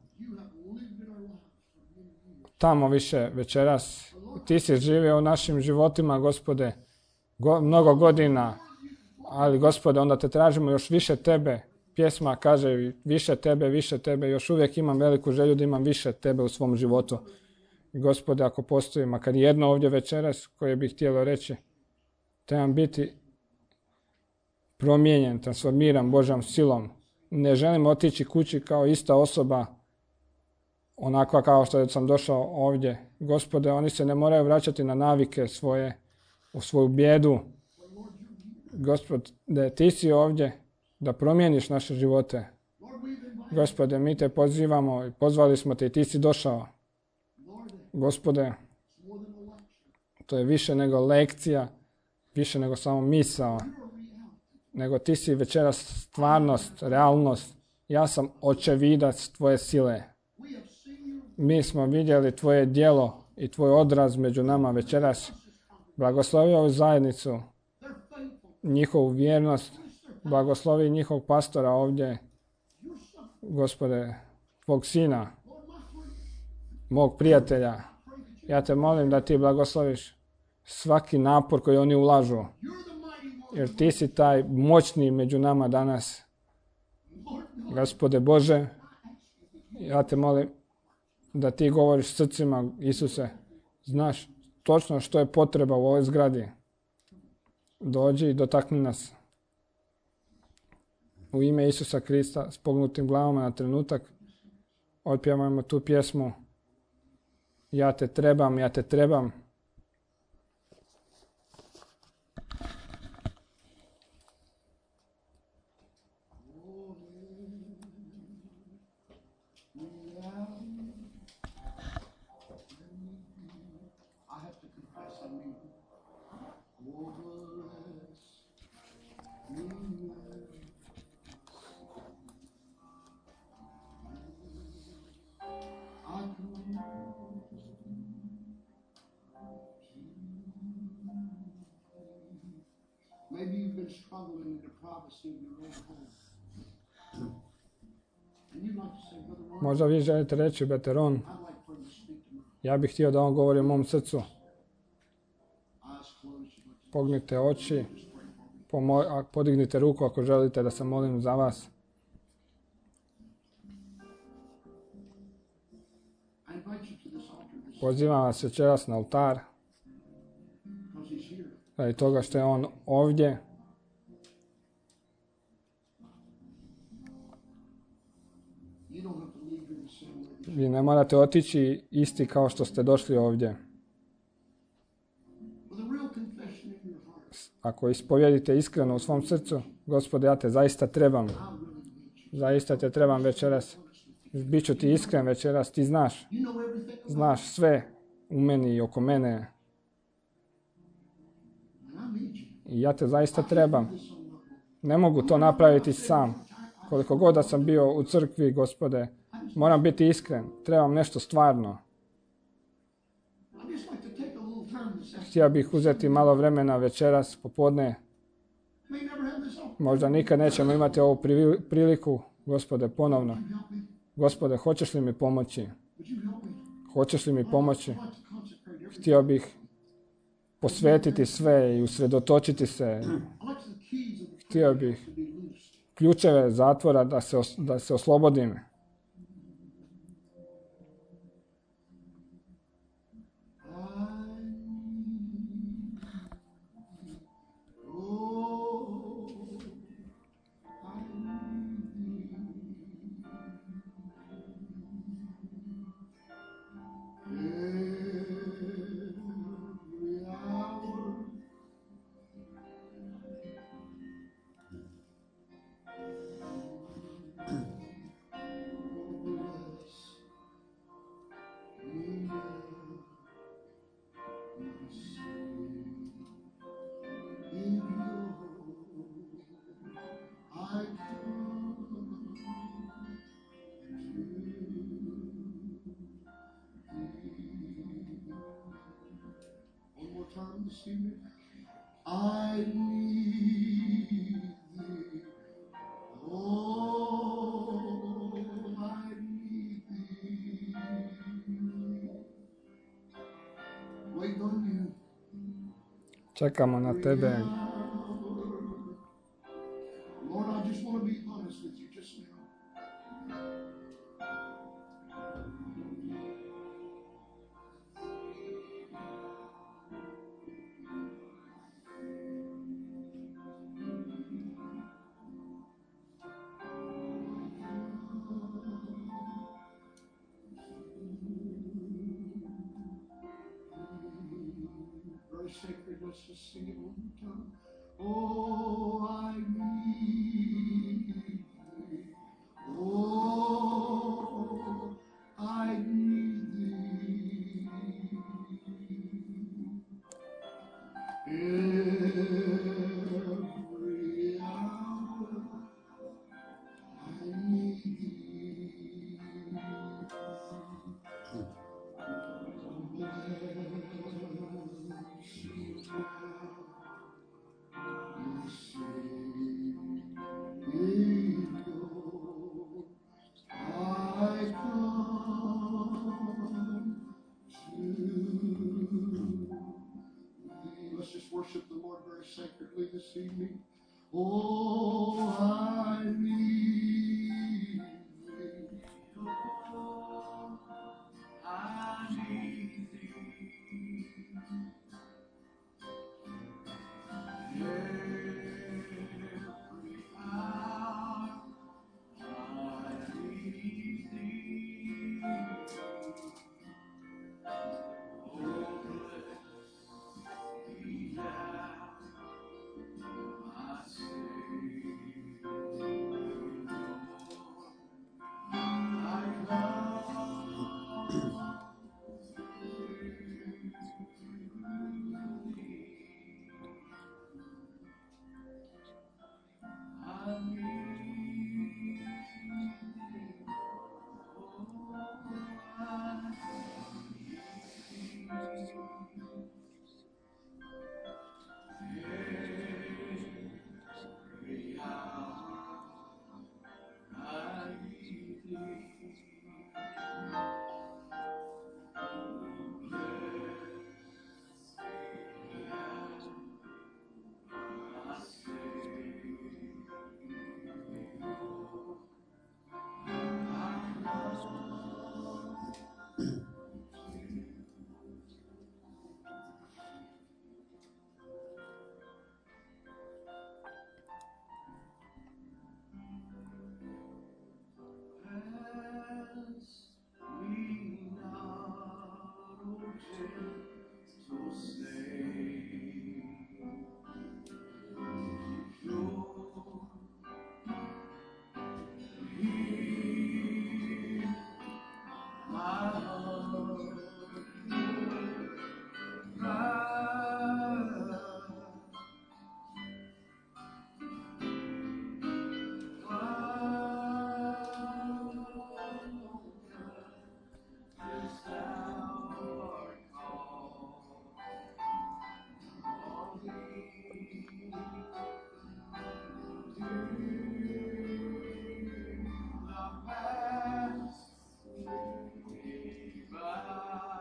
tamo više večeras. Ti si živio u našim životima, Gospode, go, mnogo godina, ali Gospode, onda te tražimo još više tebe. Pjesma kaže više tebe, više tebe. Još uvijek imam veliku želju da imam više tebe u svom životu. Gospode, ako postoji makar jedno ovdje večeras koje bih htjelo reći, trebam biti promijenjen, transformiran Božjom silom. Ne želim otići kući kao ista osoba, onakva kao što sam došao ovdje. Gospode, oni se ne moraju vraćati na navike svoje, u svoju bijedu. Gospode, ti si ovdje da promijeniš naše živote. Gospode, mi te pozivamo i pozvali smo te i ti si došao. Gospode, to je više nego lekcija, više nego samo misao, nego ti si večeras stvarnost, realnost. Ja sam očevidac tvoje sile. mi smo vidjeli tvoje djelo i tvoj odraz među nama večeras. Blagoslovi ovu zajednicu, njihovu vjernost, blagoslovi njihov pastora ovdje, Gospode, tvog sina, mog prijatelja. Ja te molim da ti blagosloviš svaki napor koji oni ulažu, jer ti si taj moćni među nama danas. Gospode Bože, ja te molim da ti govoriš srcima, Isuse, znaš točno što je potreba u ovoj zgradi. Dođi i dotakni nas. U ime Isusa Krista, s pognutim glavama na trenutak, otpjevajmo tu pjesmu. Ja te trebam, ja te trebam. Maybe you've been struggling in the privacy of your own home. And you'd like to say, Brother Ron, Možda vi želite reći, Beteron, I'd like for him to speak to me. ja bih htio da on govori u mom srcu. Eyes closed. you'd like to Pognite oči, just pray for me. pomo- a podignite ruku ako želite da se molim za vas. I invite you to this altar this Pozivam vas večeras na oltar, because he's here. radi toga što je on ovdje. You don't have to leave here the same way that Vi ne morate otići isti kao što ste došli ovdje. with a real confession in your heart. Ako ispovjedite iskreno u svom srcu, Gospode, ja te zaista trebam. I really need you. Zaista te trebam večeras. Biću ti iskren večeras, ti znaš. You know everything about Znaš sve u meni i oko mene. me, and I need you. I ja te zaista trebam. This on my own. Ne mogu to napraviti sam. Koliko god da sam bio u crkvi, Gospode, moram biti iskren. Trebam nešto stvarno. I'd just like to take a little time this afternoon. Htio bih uzeti malo vremena večeras, popodne. May never have this opportunity. Možda nikad nećemo imati ovu prili- priliku, Gospode, ponovno. Would you help me? Gospode, hoćeš li mi pomoći? Would you help me? Hoćeš li mi pomoći? I'd like to consecrate everything. Htio bih posvetiti sve i usredotočiti se. I'd like the keys of the Htio bih to be loosed. ključeve zatvora da se, os- da se oslobodim. One more time this evening. I need thee. Oh, I need thee. Wait on you. Čekamo na tebe. Lord, I just want to be honest with you just now. Very sacred, let's just sing it one more time. Oh, I need thee. Oh, I need thee. Every hour I need thee. prophetically this evening. Oh, I need thee. Oh, I need thee. Every hour I need thee. Oh, bless me now, my Savior. I love thee. I need thee. Oh, I every hour I need thee. Bye.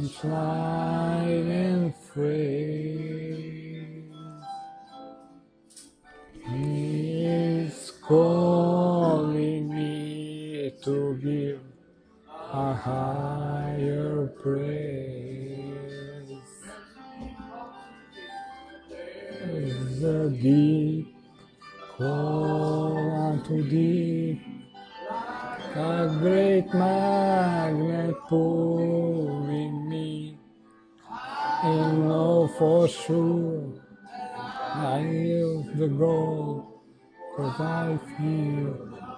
each line and phrase. He is calling me to give a higher praise. Is a deep call unto deep, a great magnet pulling me. And know for sure I use the gold, 'cause I feel,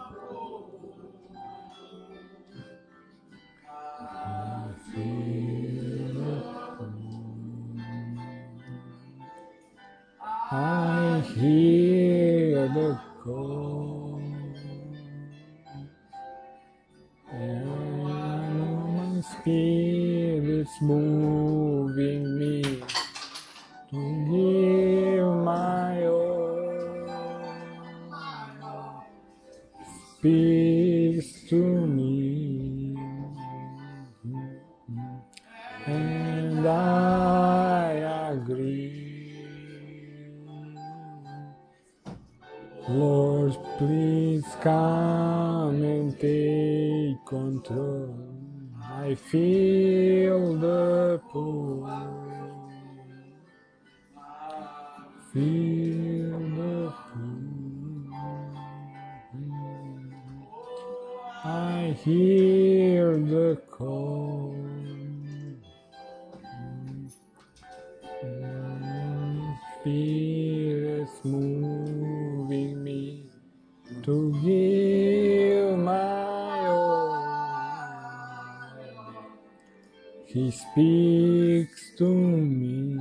I feel it. I hear the call, and my spirit's moving me to give my all. Speaks to me, and I agree. Lord, please come and take control. I feel the pull, feel the pull. I hear the call. Spirit's moving me to give my all. He speaks to me,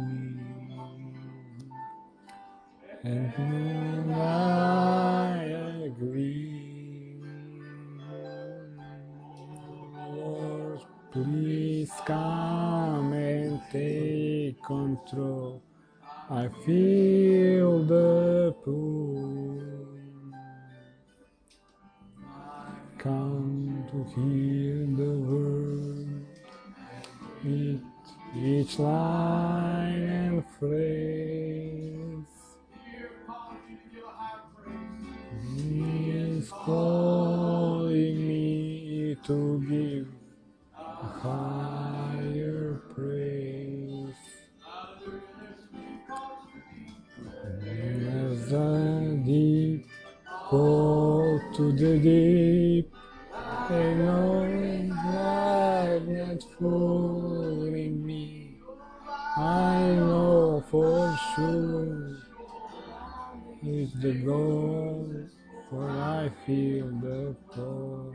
and I agree. Lord, please come and take control. I feel the pull. Come to hear the word, with each line and phrase. He is calling me to give a higher praise. There's a deep call to the deep, an old magnet pulling me. I know for sure it's the goal, for I feel the call.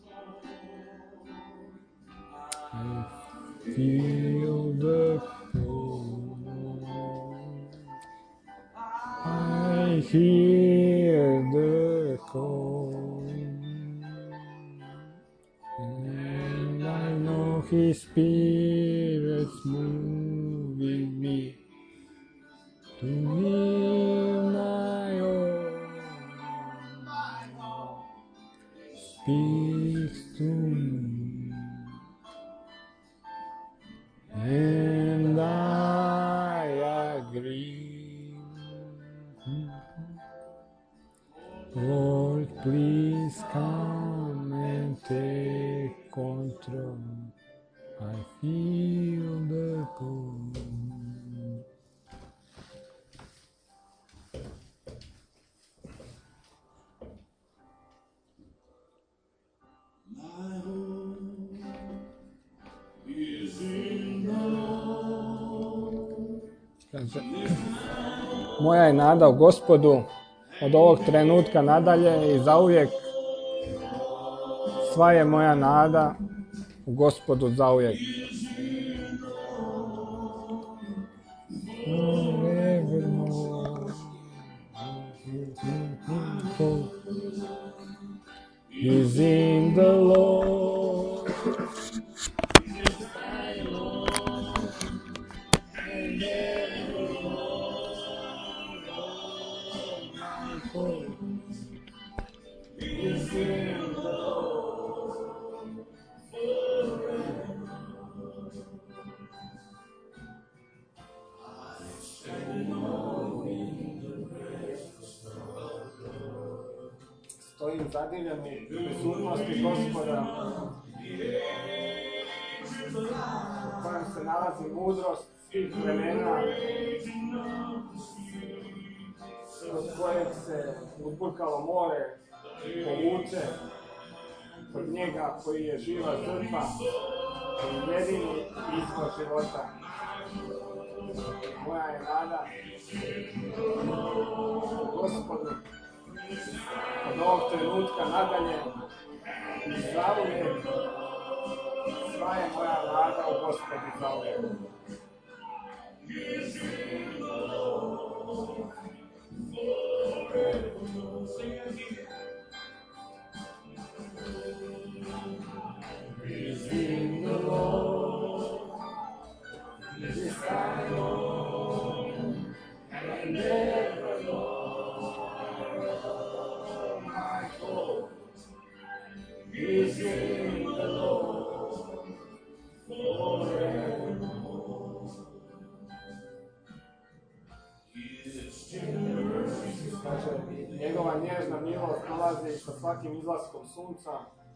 I feel the pull. I hear the call, and I know His Spirit's moving me to give my all. Speaks to me, and I agree. Lord, please come and take control. I feel the pull. My hope is in the Lord. Kaže, moja je nada u Gospodu od ovog trenutka nadalje i zauvijek. Sva je moja nada u Gospodu zauvijek. Is in the Lord. zadivljeni prisutnosti Gospoda, u kojem se nalazi mudrost svih vremena, kroz kojeg se uzburkalo more povuče kod njega koji je živa crkva i jedini izvor života. Moja je nada u Gospodu od ovog trenutka nadalje i zauvijek. Sva je moja nada u Gospodu zauvijek. Is in the Lord, is I know, and never know my hope. Is in the Lord forevermore. Kaže, njegova nježna milost dolazi sa svakim izlaskom sunca,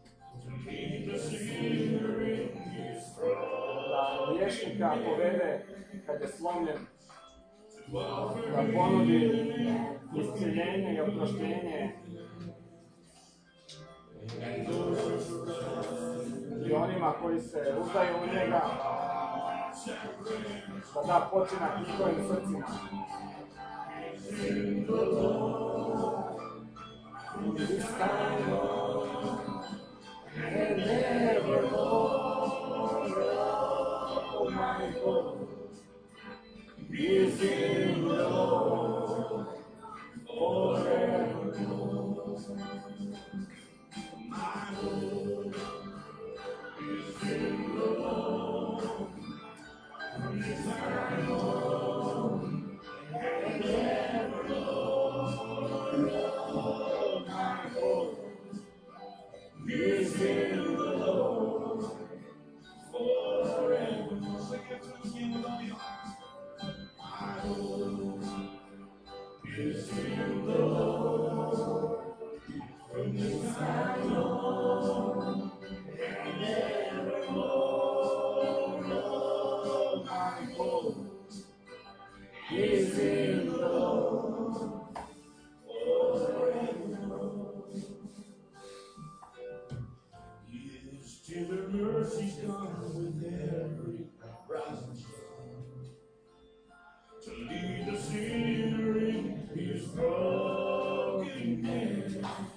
da griješnika povede kad je slomljen, da ponudi iscjeljenje i oproštenje i onima koji se uzdaju u njega, da da počinak njihovim srcima. This time and nevermore, oh my God, is in the Lord forevermore. My hope is in the Lord, is I know, and nevermore, oh my God. Is in the Lord forevermore. Sing it to me with all your heart. My hope is in the Lord, from this time on and evermore. Oh, my hope is in the Lord forevermore. Tender mercies come with every rising sun, to lead the sinner in his brokenness,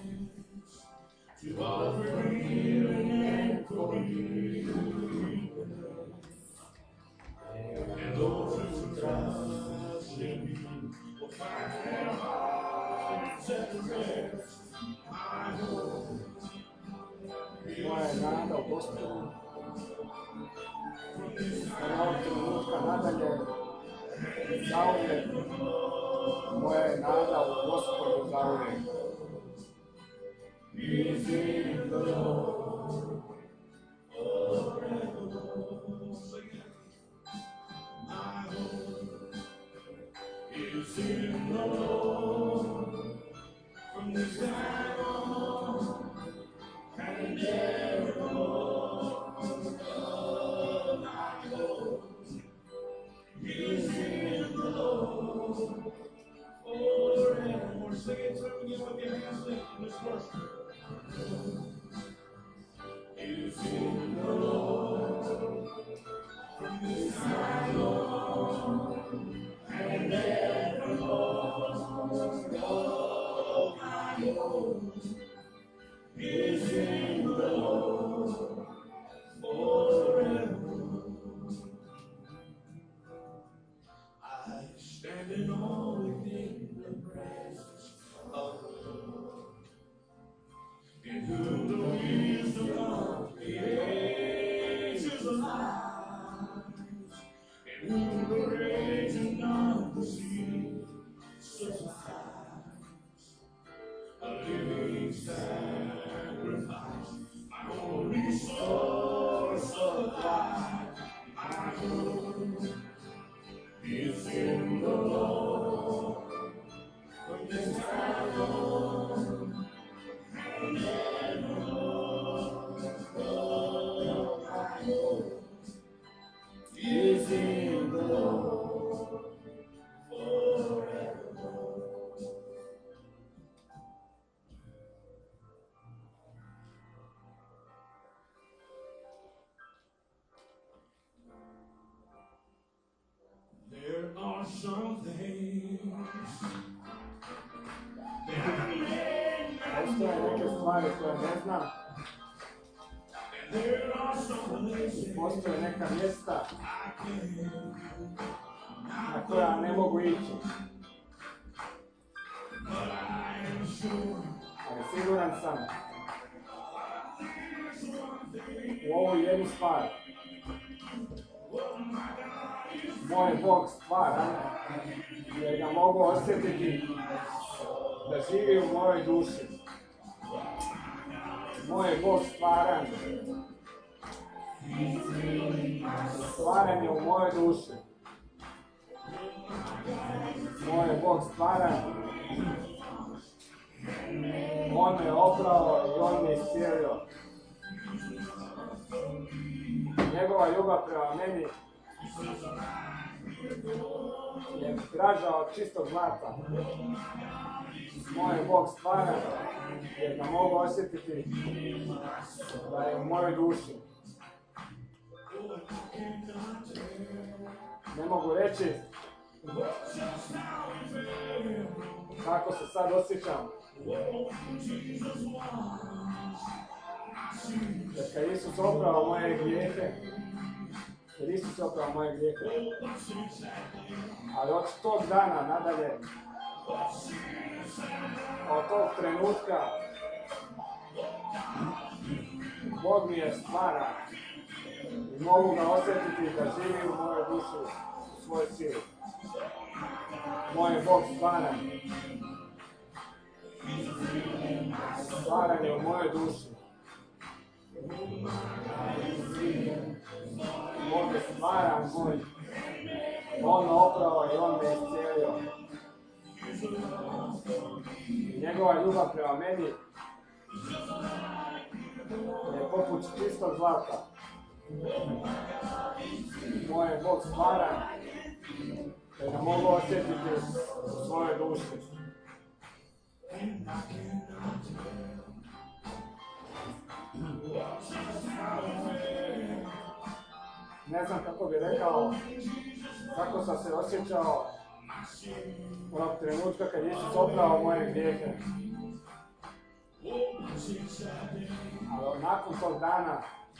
to offer healing and forgiveness, and those who trust in him will find their hearts at rest. I know. Moja je nada u Gospodu, od ovog trenutka nadalje, zauvijek. Moja je nada u Gospodu zauvijek. Is in the Lord forevermore. My hope is in the Lord, from this time on and evermore. Oh, my hope is in the Lord forevermore. Sing it to me with your hands lifted. Let's worship. Is in the Lord, from this time on and evermore. Oh, my hope is in the Lord forevermore. I stand in awe within the presence of the Lord, in whom the wisdom of the ages lies, in whom the raging of the sea subsides, a living sacrifice, my only source of life. My hope is in the Lord, from this time on and There are some things Postoje neke stvari koje ne znam. there are some places Postoje neka mjesta na koja ne mogu ići. Ali siguran sam u ovu jednu stvar. Moj Bog stvara, jer ga mogu osjetiti da živi u mojoj duši. Moj Bog stvaran, stvaran je u mojoj duši. Moj Bog stvaran, on me oprao i on me iscijelio. Njegova ljubav prema meni je draža od čistog zlata. Moj Bog stvaran, jer ga mogu osjetiti da je u mojoj duši. Ne mogu reći kako se sad osjećam. Jer kad Isus oprao moje grijehe, jer Isus oprao moje grijehe, ali od tog dana nadalje, od tog trenutka, Bog mi je stvaran i mogu ga osjetiti da živi u mojoj duši, u svojoj sili. Moj je Bog stvaran. Stvaran je u mojoj duši. Bog je stvaran moj. On me oprao i on me iscijelio. Njegova ljubav prema meni je poput čistog zlata. Moj je Bog stvaran, da ga mogu osjetiti u svojoj duši. Ne znam kako bi rekao, kako sam se osjećao onog trenutka kad Isus oprao moje grijehe. Ali nakon tog dana,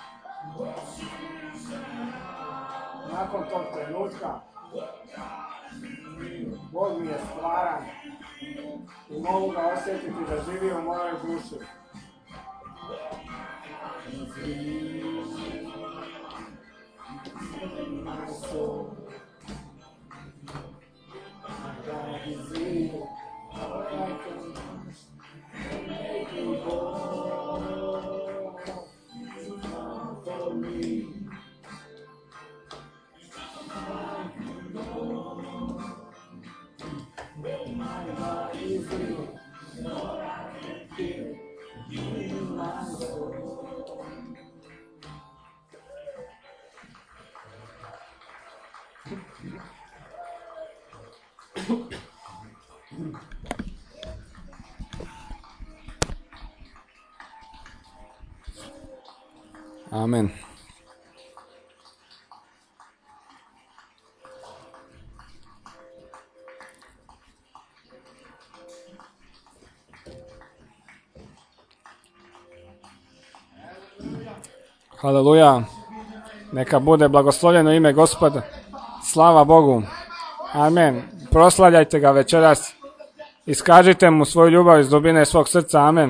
nakon tog trenutka, Bog mi je stvaran i mogu ga osjetiti da živi u mojoj duši. Amen. Haleluja. Neka bude blagoslovljeno ime Gospoda. Slava Bogu. Amen. Proslavljajte ga večeras. Iskažite mu svoju ljubav iz dubine svog srca. Amen.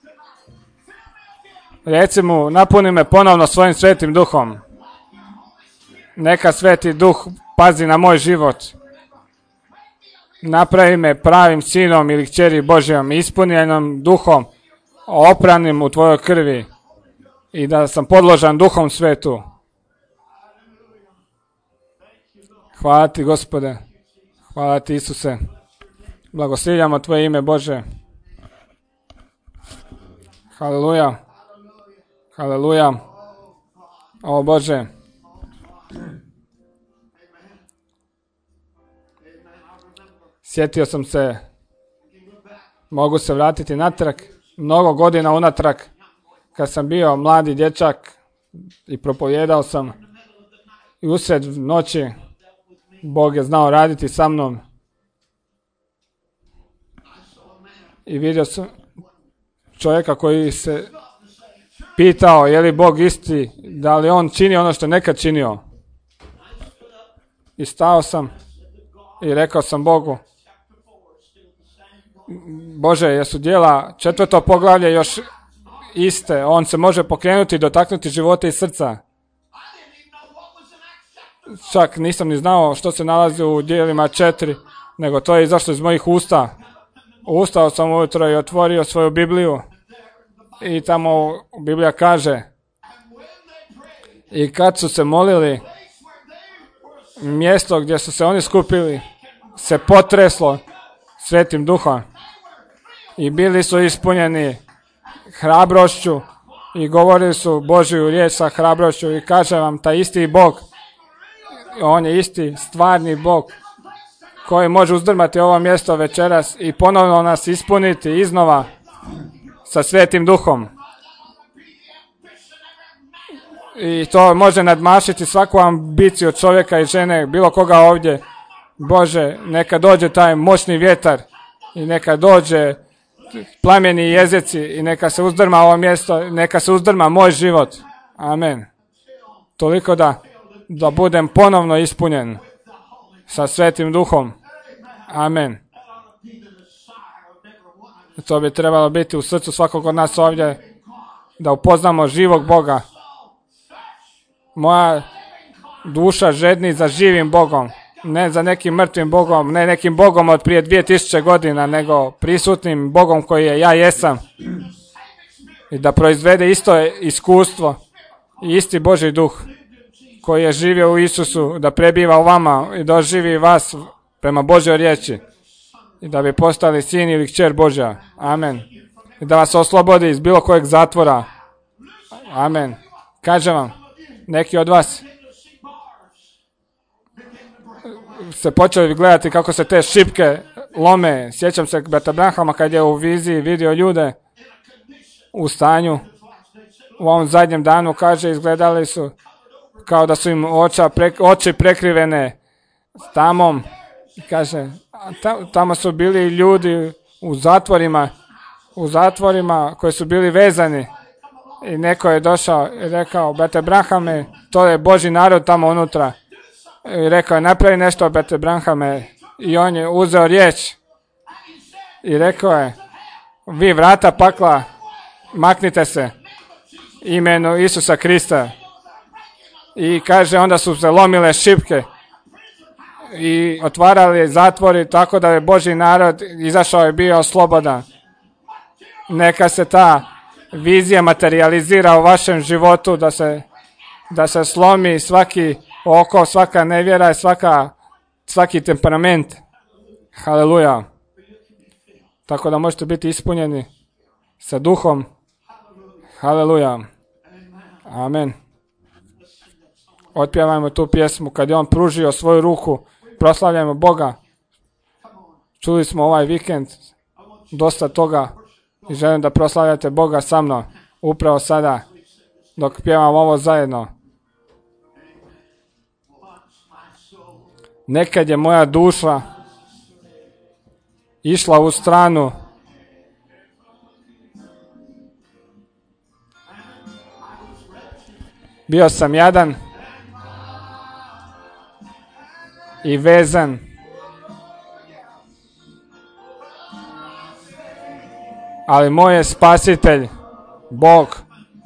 Reci mu, napuni me ponovno svojim svetim duhom. Neka sveti duh pazi na moj život. Napravi me pravim sinom ili kćeri Božjom, ispunjenom duhom, opranim u tvojoj krvi i da sam podložan duhom svetu. Hvala ti, Gospode. Hvala ti, Isuse. Blagoslavljamo tvoje ime, Bože. Haleluja. Haleluja. O Bože. Sjetio sam se, mogu se vratiti natrag, mnogo godina unatrag, kad sam bio mladi dječak i propovijedao sam i usred noći Bog je znao raditi sa mnom. I vidio sam čovjeka koji se pitao je li Bog isti, da li on čini ono što je nekad činio. I stao sam i rekao sam Bogu, Bože, jesu djela četvrto poglavlje još iste, on se može pokrenuti i dotaknuti života i srca. Čak nisam ni znao što se nalazi u djelima četiri, nego to je izašlo iz mojih usta. Ustao sam ujutro i otvorio svoju Bibliju i tamo Biblija kaže, i kad su se molili, mjesto gdje su se oni skupili se potreslo Svetim Duhom i bili su ispunjeni hrabrošću i govorili su Božju riječ sa hrabrošću i kaže vam, taj isti Bog, on je isti stvarni Bog koji može uzdrmati ovo mjesto večeras i ponovno nas ispuniti iznova sa Svetim Duhom. I to može nadmašiti svaku ambiciju čovjeka i žene, bilo koga ovdje. Bože, neka dođe taj moćni vjetar i neka dođe plameni jezici i neka se uzdrma ovo mjesto, neka se uzdrma moj život. Amen. Toliko da, da budem ponovno ispunjen sa Svetim Duhom. Amen. To bi trebalo biti u srcu svakog od nas ovdje, da upoznamo živog Boga. Moja duša žedni za živim Bogom, ne za nekim mrtvim Bogom, ne nekim Bogom od prije dvije tisuće godina, nego prisutnim Bogom koji je ja jesam. I da proizvede isto iskustvo i isti Božji duh koji je živio u Isusu, da prebiva u vama i doživi vas prema Božjoj riječi i da bi postali sin ili kćer Božja. Amen. I da vas oslobodi iz bilo kojeg zatvora. Amen. Kažem vam, neki od vas se počeli gledati kako se te šipke lome. Sjećam se brata Branhama kad je u viziji vidio ljude u stanju. U ovom zadnjem danu, kaže, izgledali su kao da su im oča, pre, oči prekrivene tamom. Kaže, tamo su bili ljudi u zatvorima, u zatvorima koji su bili vezani. I neko je došao i rekao, brate Branhame, to je Božji narod tamo unutra. I rekao je, napravi nešto, brate Branhame. I on je uzeo riječ i rekao je, vi vrata pakla, maknite se imenu Isusa Krista. I kaže, onda su se lomile šipke i otvarali zatvori tako da je Božji narod izašao i bio slobodan. Neka se ta vizija materializira u vašem životu, da se, da se slomi svaki oko, svaka nevjera i svaka, svaki temperament. Haleluja. Tako da možete biti ispunjeni sa duhom. Haleluja. Amen. Otpjevajmo tu pjesmu kad je on pružio svoju ruku. Proslavljajmo Boga. Čuli smo ovaj vikend dosta toga i želim da proslavljate Boga sa mnom upravo sada dok pjevam ovo zajedno. Nekad je moja duša išla u stranu bio sam jadan i vezan. Ali moj je spasitelj, Bog.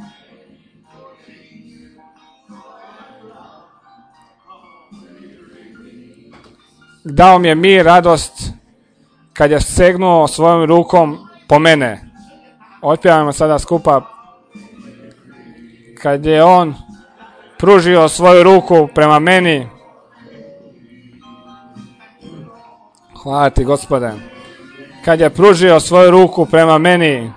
Dao mi je mir, radost, kad je segnuo svojom rukom po mene. Otpjevajmo sada skupa. Kad je on pružio svoju ruku prema meni. Hvala ti, Gospode. Kad je pružio svoju ruku prema meni.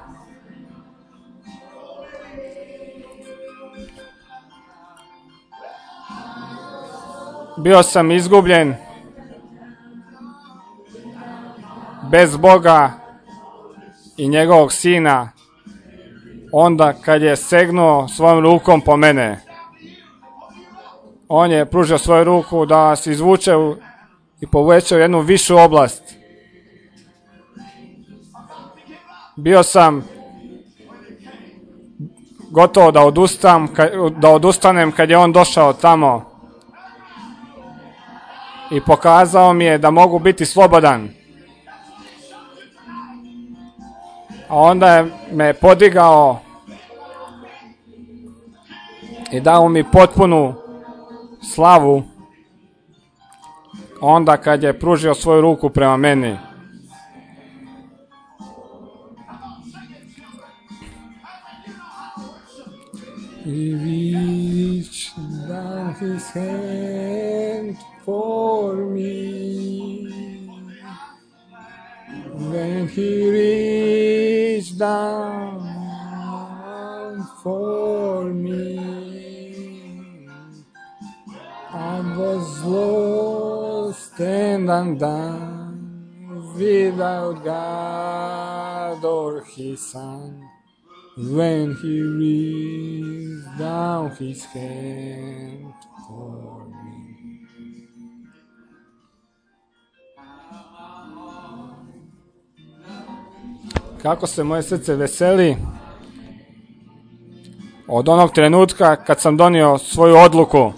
Bio sam izgubljen. bez Boga i njegovog sina, onda kad je segnuo svojom rukom po mene. On je pružio svoju ruku da vas izvuče u, i povuče u jednu višu oblast. Bio sam gotovo da odustam, da odustanem kad je on došao tamo i pokazao mi je da mogu biti slobodan. A onda je me podigao i dao mi potpunu slavu onda kad je pružio svoju ruku prema meni. He reached down his hand for me. When he reached down for me, I was lost and undone without God or his son. When he reached down his hand for me. Kako se moje srce veseli od onog trenutka kad sam donio svoju odluku.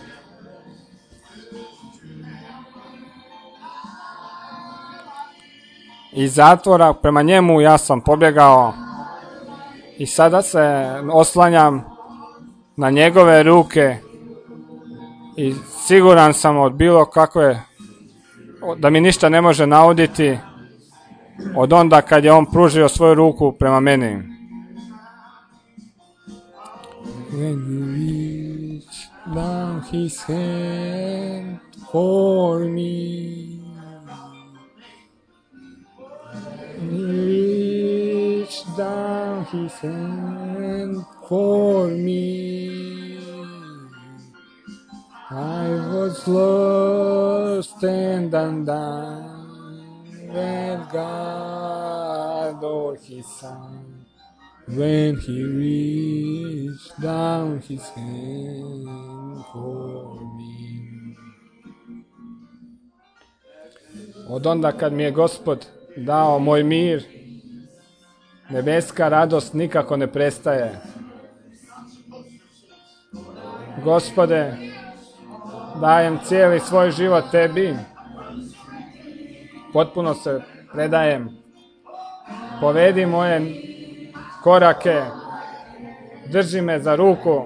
Iz zatvora prema njemu ja sam pobjegao i sada se oslanjam na njegove ruke i siguran sam od bilo kakve, da mi ništa ne može nauditi od onda kad je on pružio svoju ruku prema meni. When he reached down his hand for me, he reached down his hand for me, I was lost and undone. When God or his son, when he reached down his hand for me. Od onda kad mi je Gospod dao moj mir, nebeska radost nikako ne prestaje. Gospode, dajem cijeli svoj život tebi, potpuno se predajem. Povedi moje korake, drži me za ruku,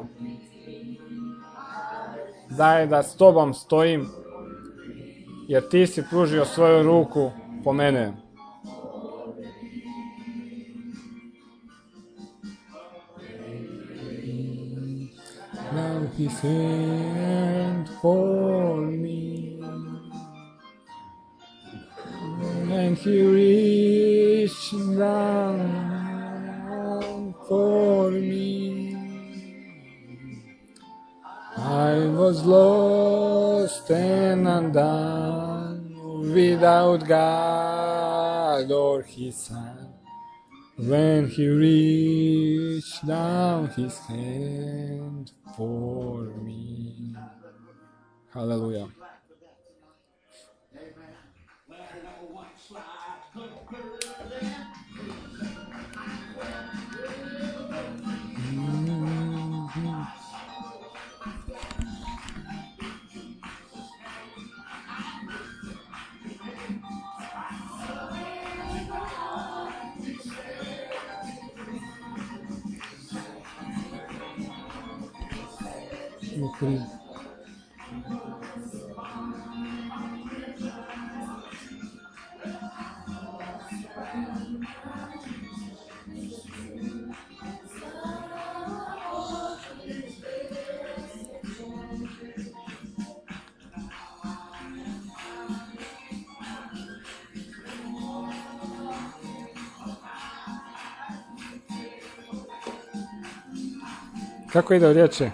daj da s tobom stojim, jer ti si pružio svoju ruku po mene. Now his hand for me, and he reached down for me. I was lost and undone without God or his son. When he reached down his hand for me. Hallelujah. Okay. Kako ide u riječi?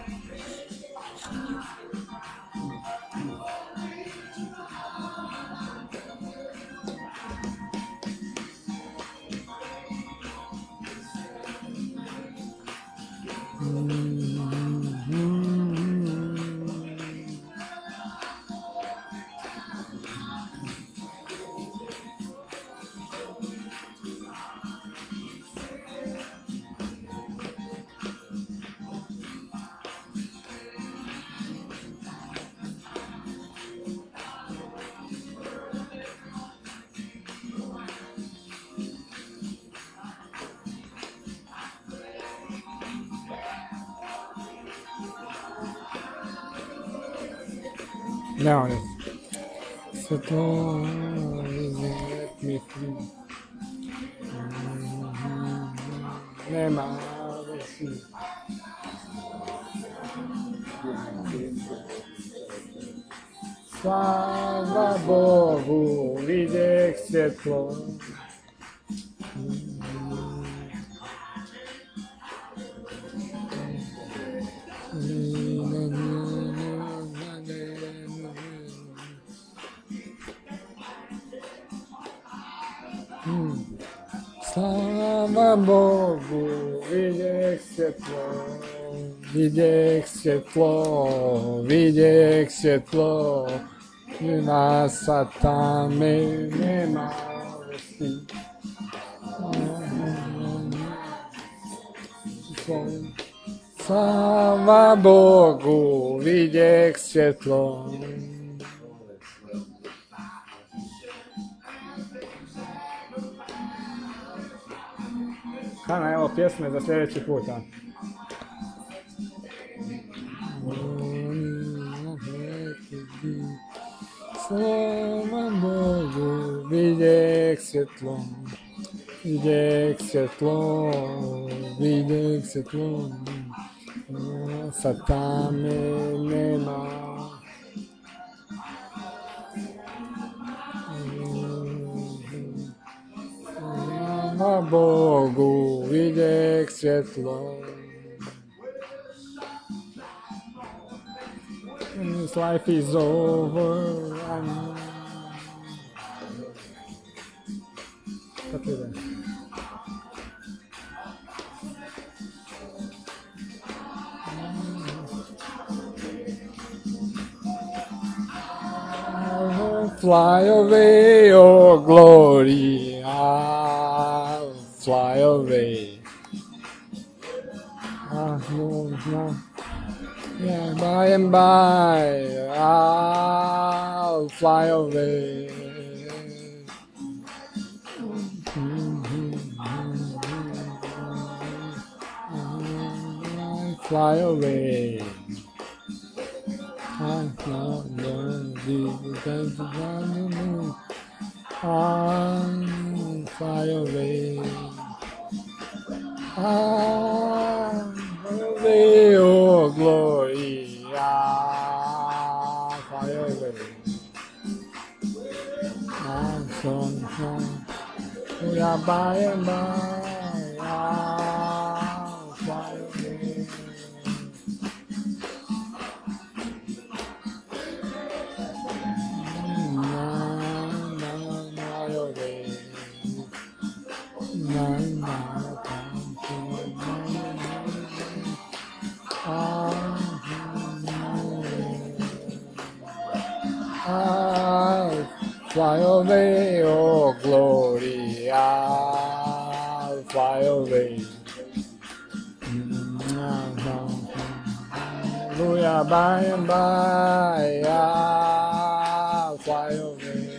Ne on je. Svetlo, let me free. Nema vesi. Slava Bogu, vidjeh svjetlo. Slava Bogu, vidjeh svjetlo, vidjeh svjetlo, vidjeh svjetlo, na satame nema vesti. Slava Bogu, vidjeh svjetlo. Hana, evo pjesme za sljedeći put. A? Slava Bogu, vidjeh svjetlo, vidjeh svjetlo, vidjeh svjetlo, sad tame nema. Slava Bogu, vidjeh svjetlo. This life is over. I'm... What is that? I'll fly away, oh glory, I'll fly away. Ah, no, no. Yeah, by and by, I'll fly away. I'll fly away. I'll fly away. I'll away, oh glory, ah, fly away. Ah, son, son, we are by and by, ah, fly away. Na, na, na, away. Na, na, I'll fly away, oh glory, I'll fly away. Hallelujah, by and by, I'll fly away.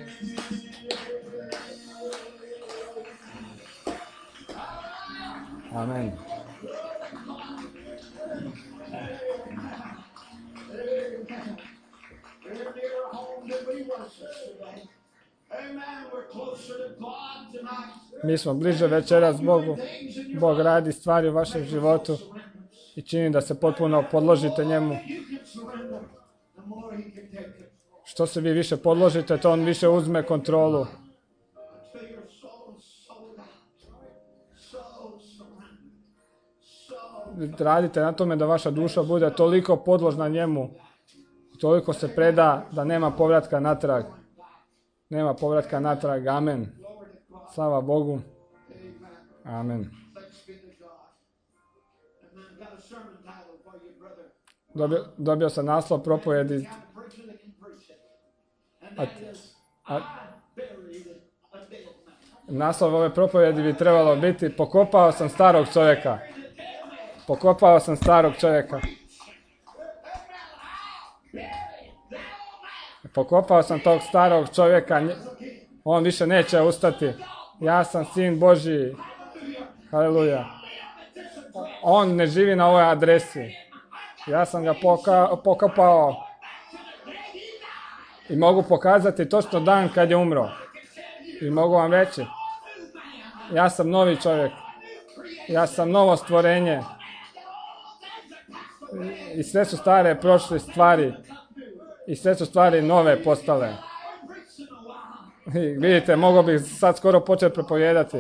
Amen. Mi smo bliže večeras Bogu. Bog radi stvari u vašem životu i čini da se potpuno podložite njemu. Što se vi više podložite, to on više uzme kontrolu. Radite na tome da vaša duša bude toliko podložna njemu, toliko se preda da nema povratka natrag. Nema povratka natrag. Amen. Slava Bogu. Amen. Dobio, dobio sam naslov propovjedi. A, a, naslov ove propovjedi bi trebalo biti pokopao sam starog čovjeka. Pokopao sam starog čovjeka. Pokopao sam tog starog čovjeka. On više neće ustati. Ja sam sin Božji. Haleluja. On ne živi na ovoj adresi. Ja sam ga poka, pokopao. I mogu pokazati točno dan kad je umro. I mogu vam reći. Ja sam novi čovjek. Ja sam novo stvorenje. I sve su stare prošle stvari. I sve su stvari nove postale. I vidite, mogu bih sad skoro početi propovijedati.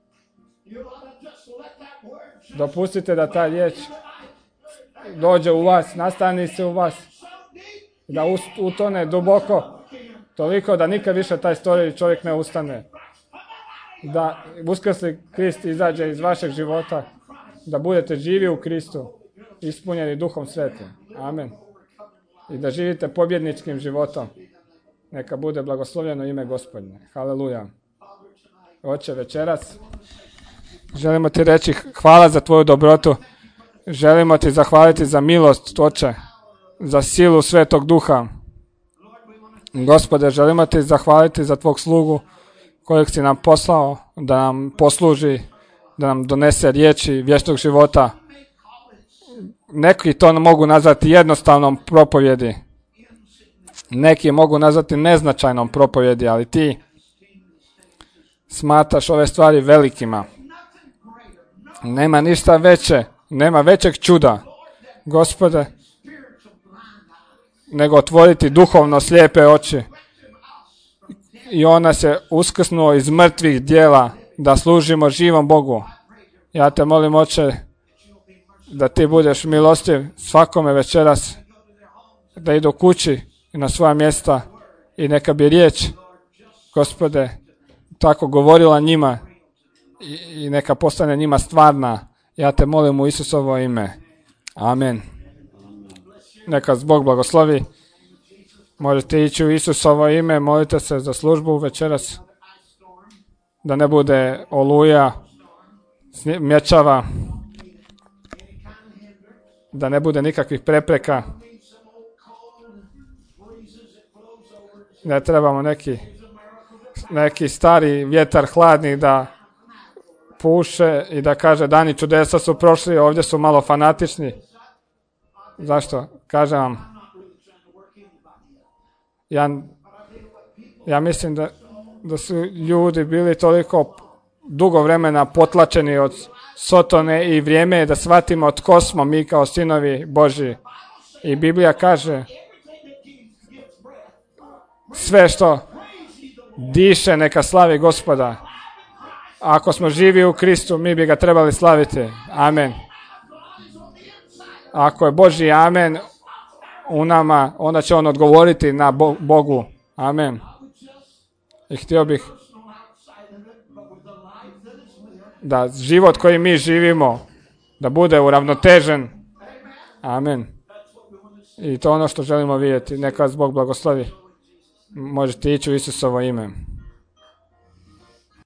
Dopustite da ta riječ dođe u vas, nastani se u vas. Da utone duboko, toliko da nikad više taj stari čovjek ne ustane. Da uskrsli Krist izađe iz vašeg života. Da budete živi u Kristu, ispunjeni Duhom Svetim. Amen. I da živite pobjedničkim životom. Neka bude blagoslovljeno ime Gospodnje. Haleluja. Oče, večeras želimo ti reći hvala za tvoju dobrotu. Želimo ti zahvaliti za milost, Oče, za silu Svetog Duha. Gospode, želimo ti zahvaliti za tvog slugu kojeg si nam poslao da nam posluži, da nam donese riječi vječnog života. Neki to mogu nazvati jednostavnom propovjedi. Neki mogu nazvati neznačajnom propovjedi, ali ti smatraš ove stvari velikima. Nema ništa veće, nema većeg čuda, Gospode, nego otvoriti duhovno slijepe oči. I on nas je uskrsnuo iz mrtvih djela da služimo živom Bogu. Ja te molim, Oče, da ti budeš milostiv svakome večeras, da idu kući i na svoja mjesta i neka bi riječ, Gospode, tako govorila njima i, i neka postane njima stvarna. Ja te molim u Isusovo ime. Amen. Neka Bog blagoslovi. Možete ići u Isusovo ime, molite se za službu večeras, da ne bude oluja, mječava, da ne bude nikakvih prepreka. Ne trebamo neki, neki stari vjetar hladni da puše i da kaže dani čudesa su prošli, ovdje su malo fanatični. Zašto? Kažem vam, ja, ja mislim da, da su ljudi bili toliko dugo vremena potlačeni od Sotone i vrijeme je da shvatimo tko smo mi kao sinovi Božji. I Biblija kaže, sve što diše neka slavi Gospoda. Ako smo živi u Kristu, mi bi ga trebali slaviti. Amen. Ako je Božji amen u nama, onda će on odgovoriti na Bogu. Amen. I htio bih da život koji mi živimo, da bude uravnotežen. Amen. I to je ono što želimo vidjeti. Neka vas Bog blagoslovi. Možete ići u Isusovo ime.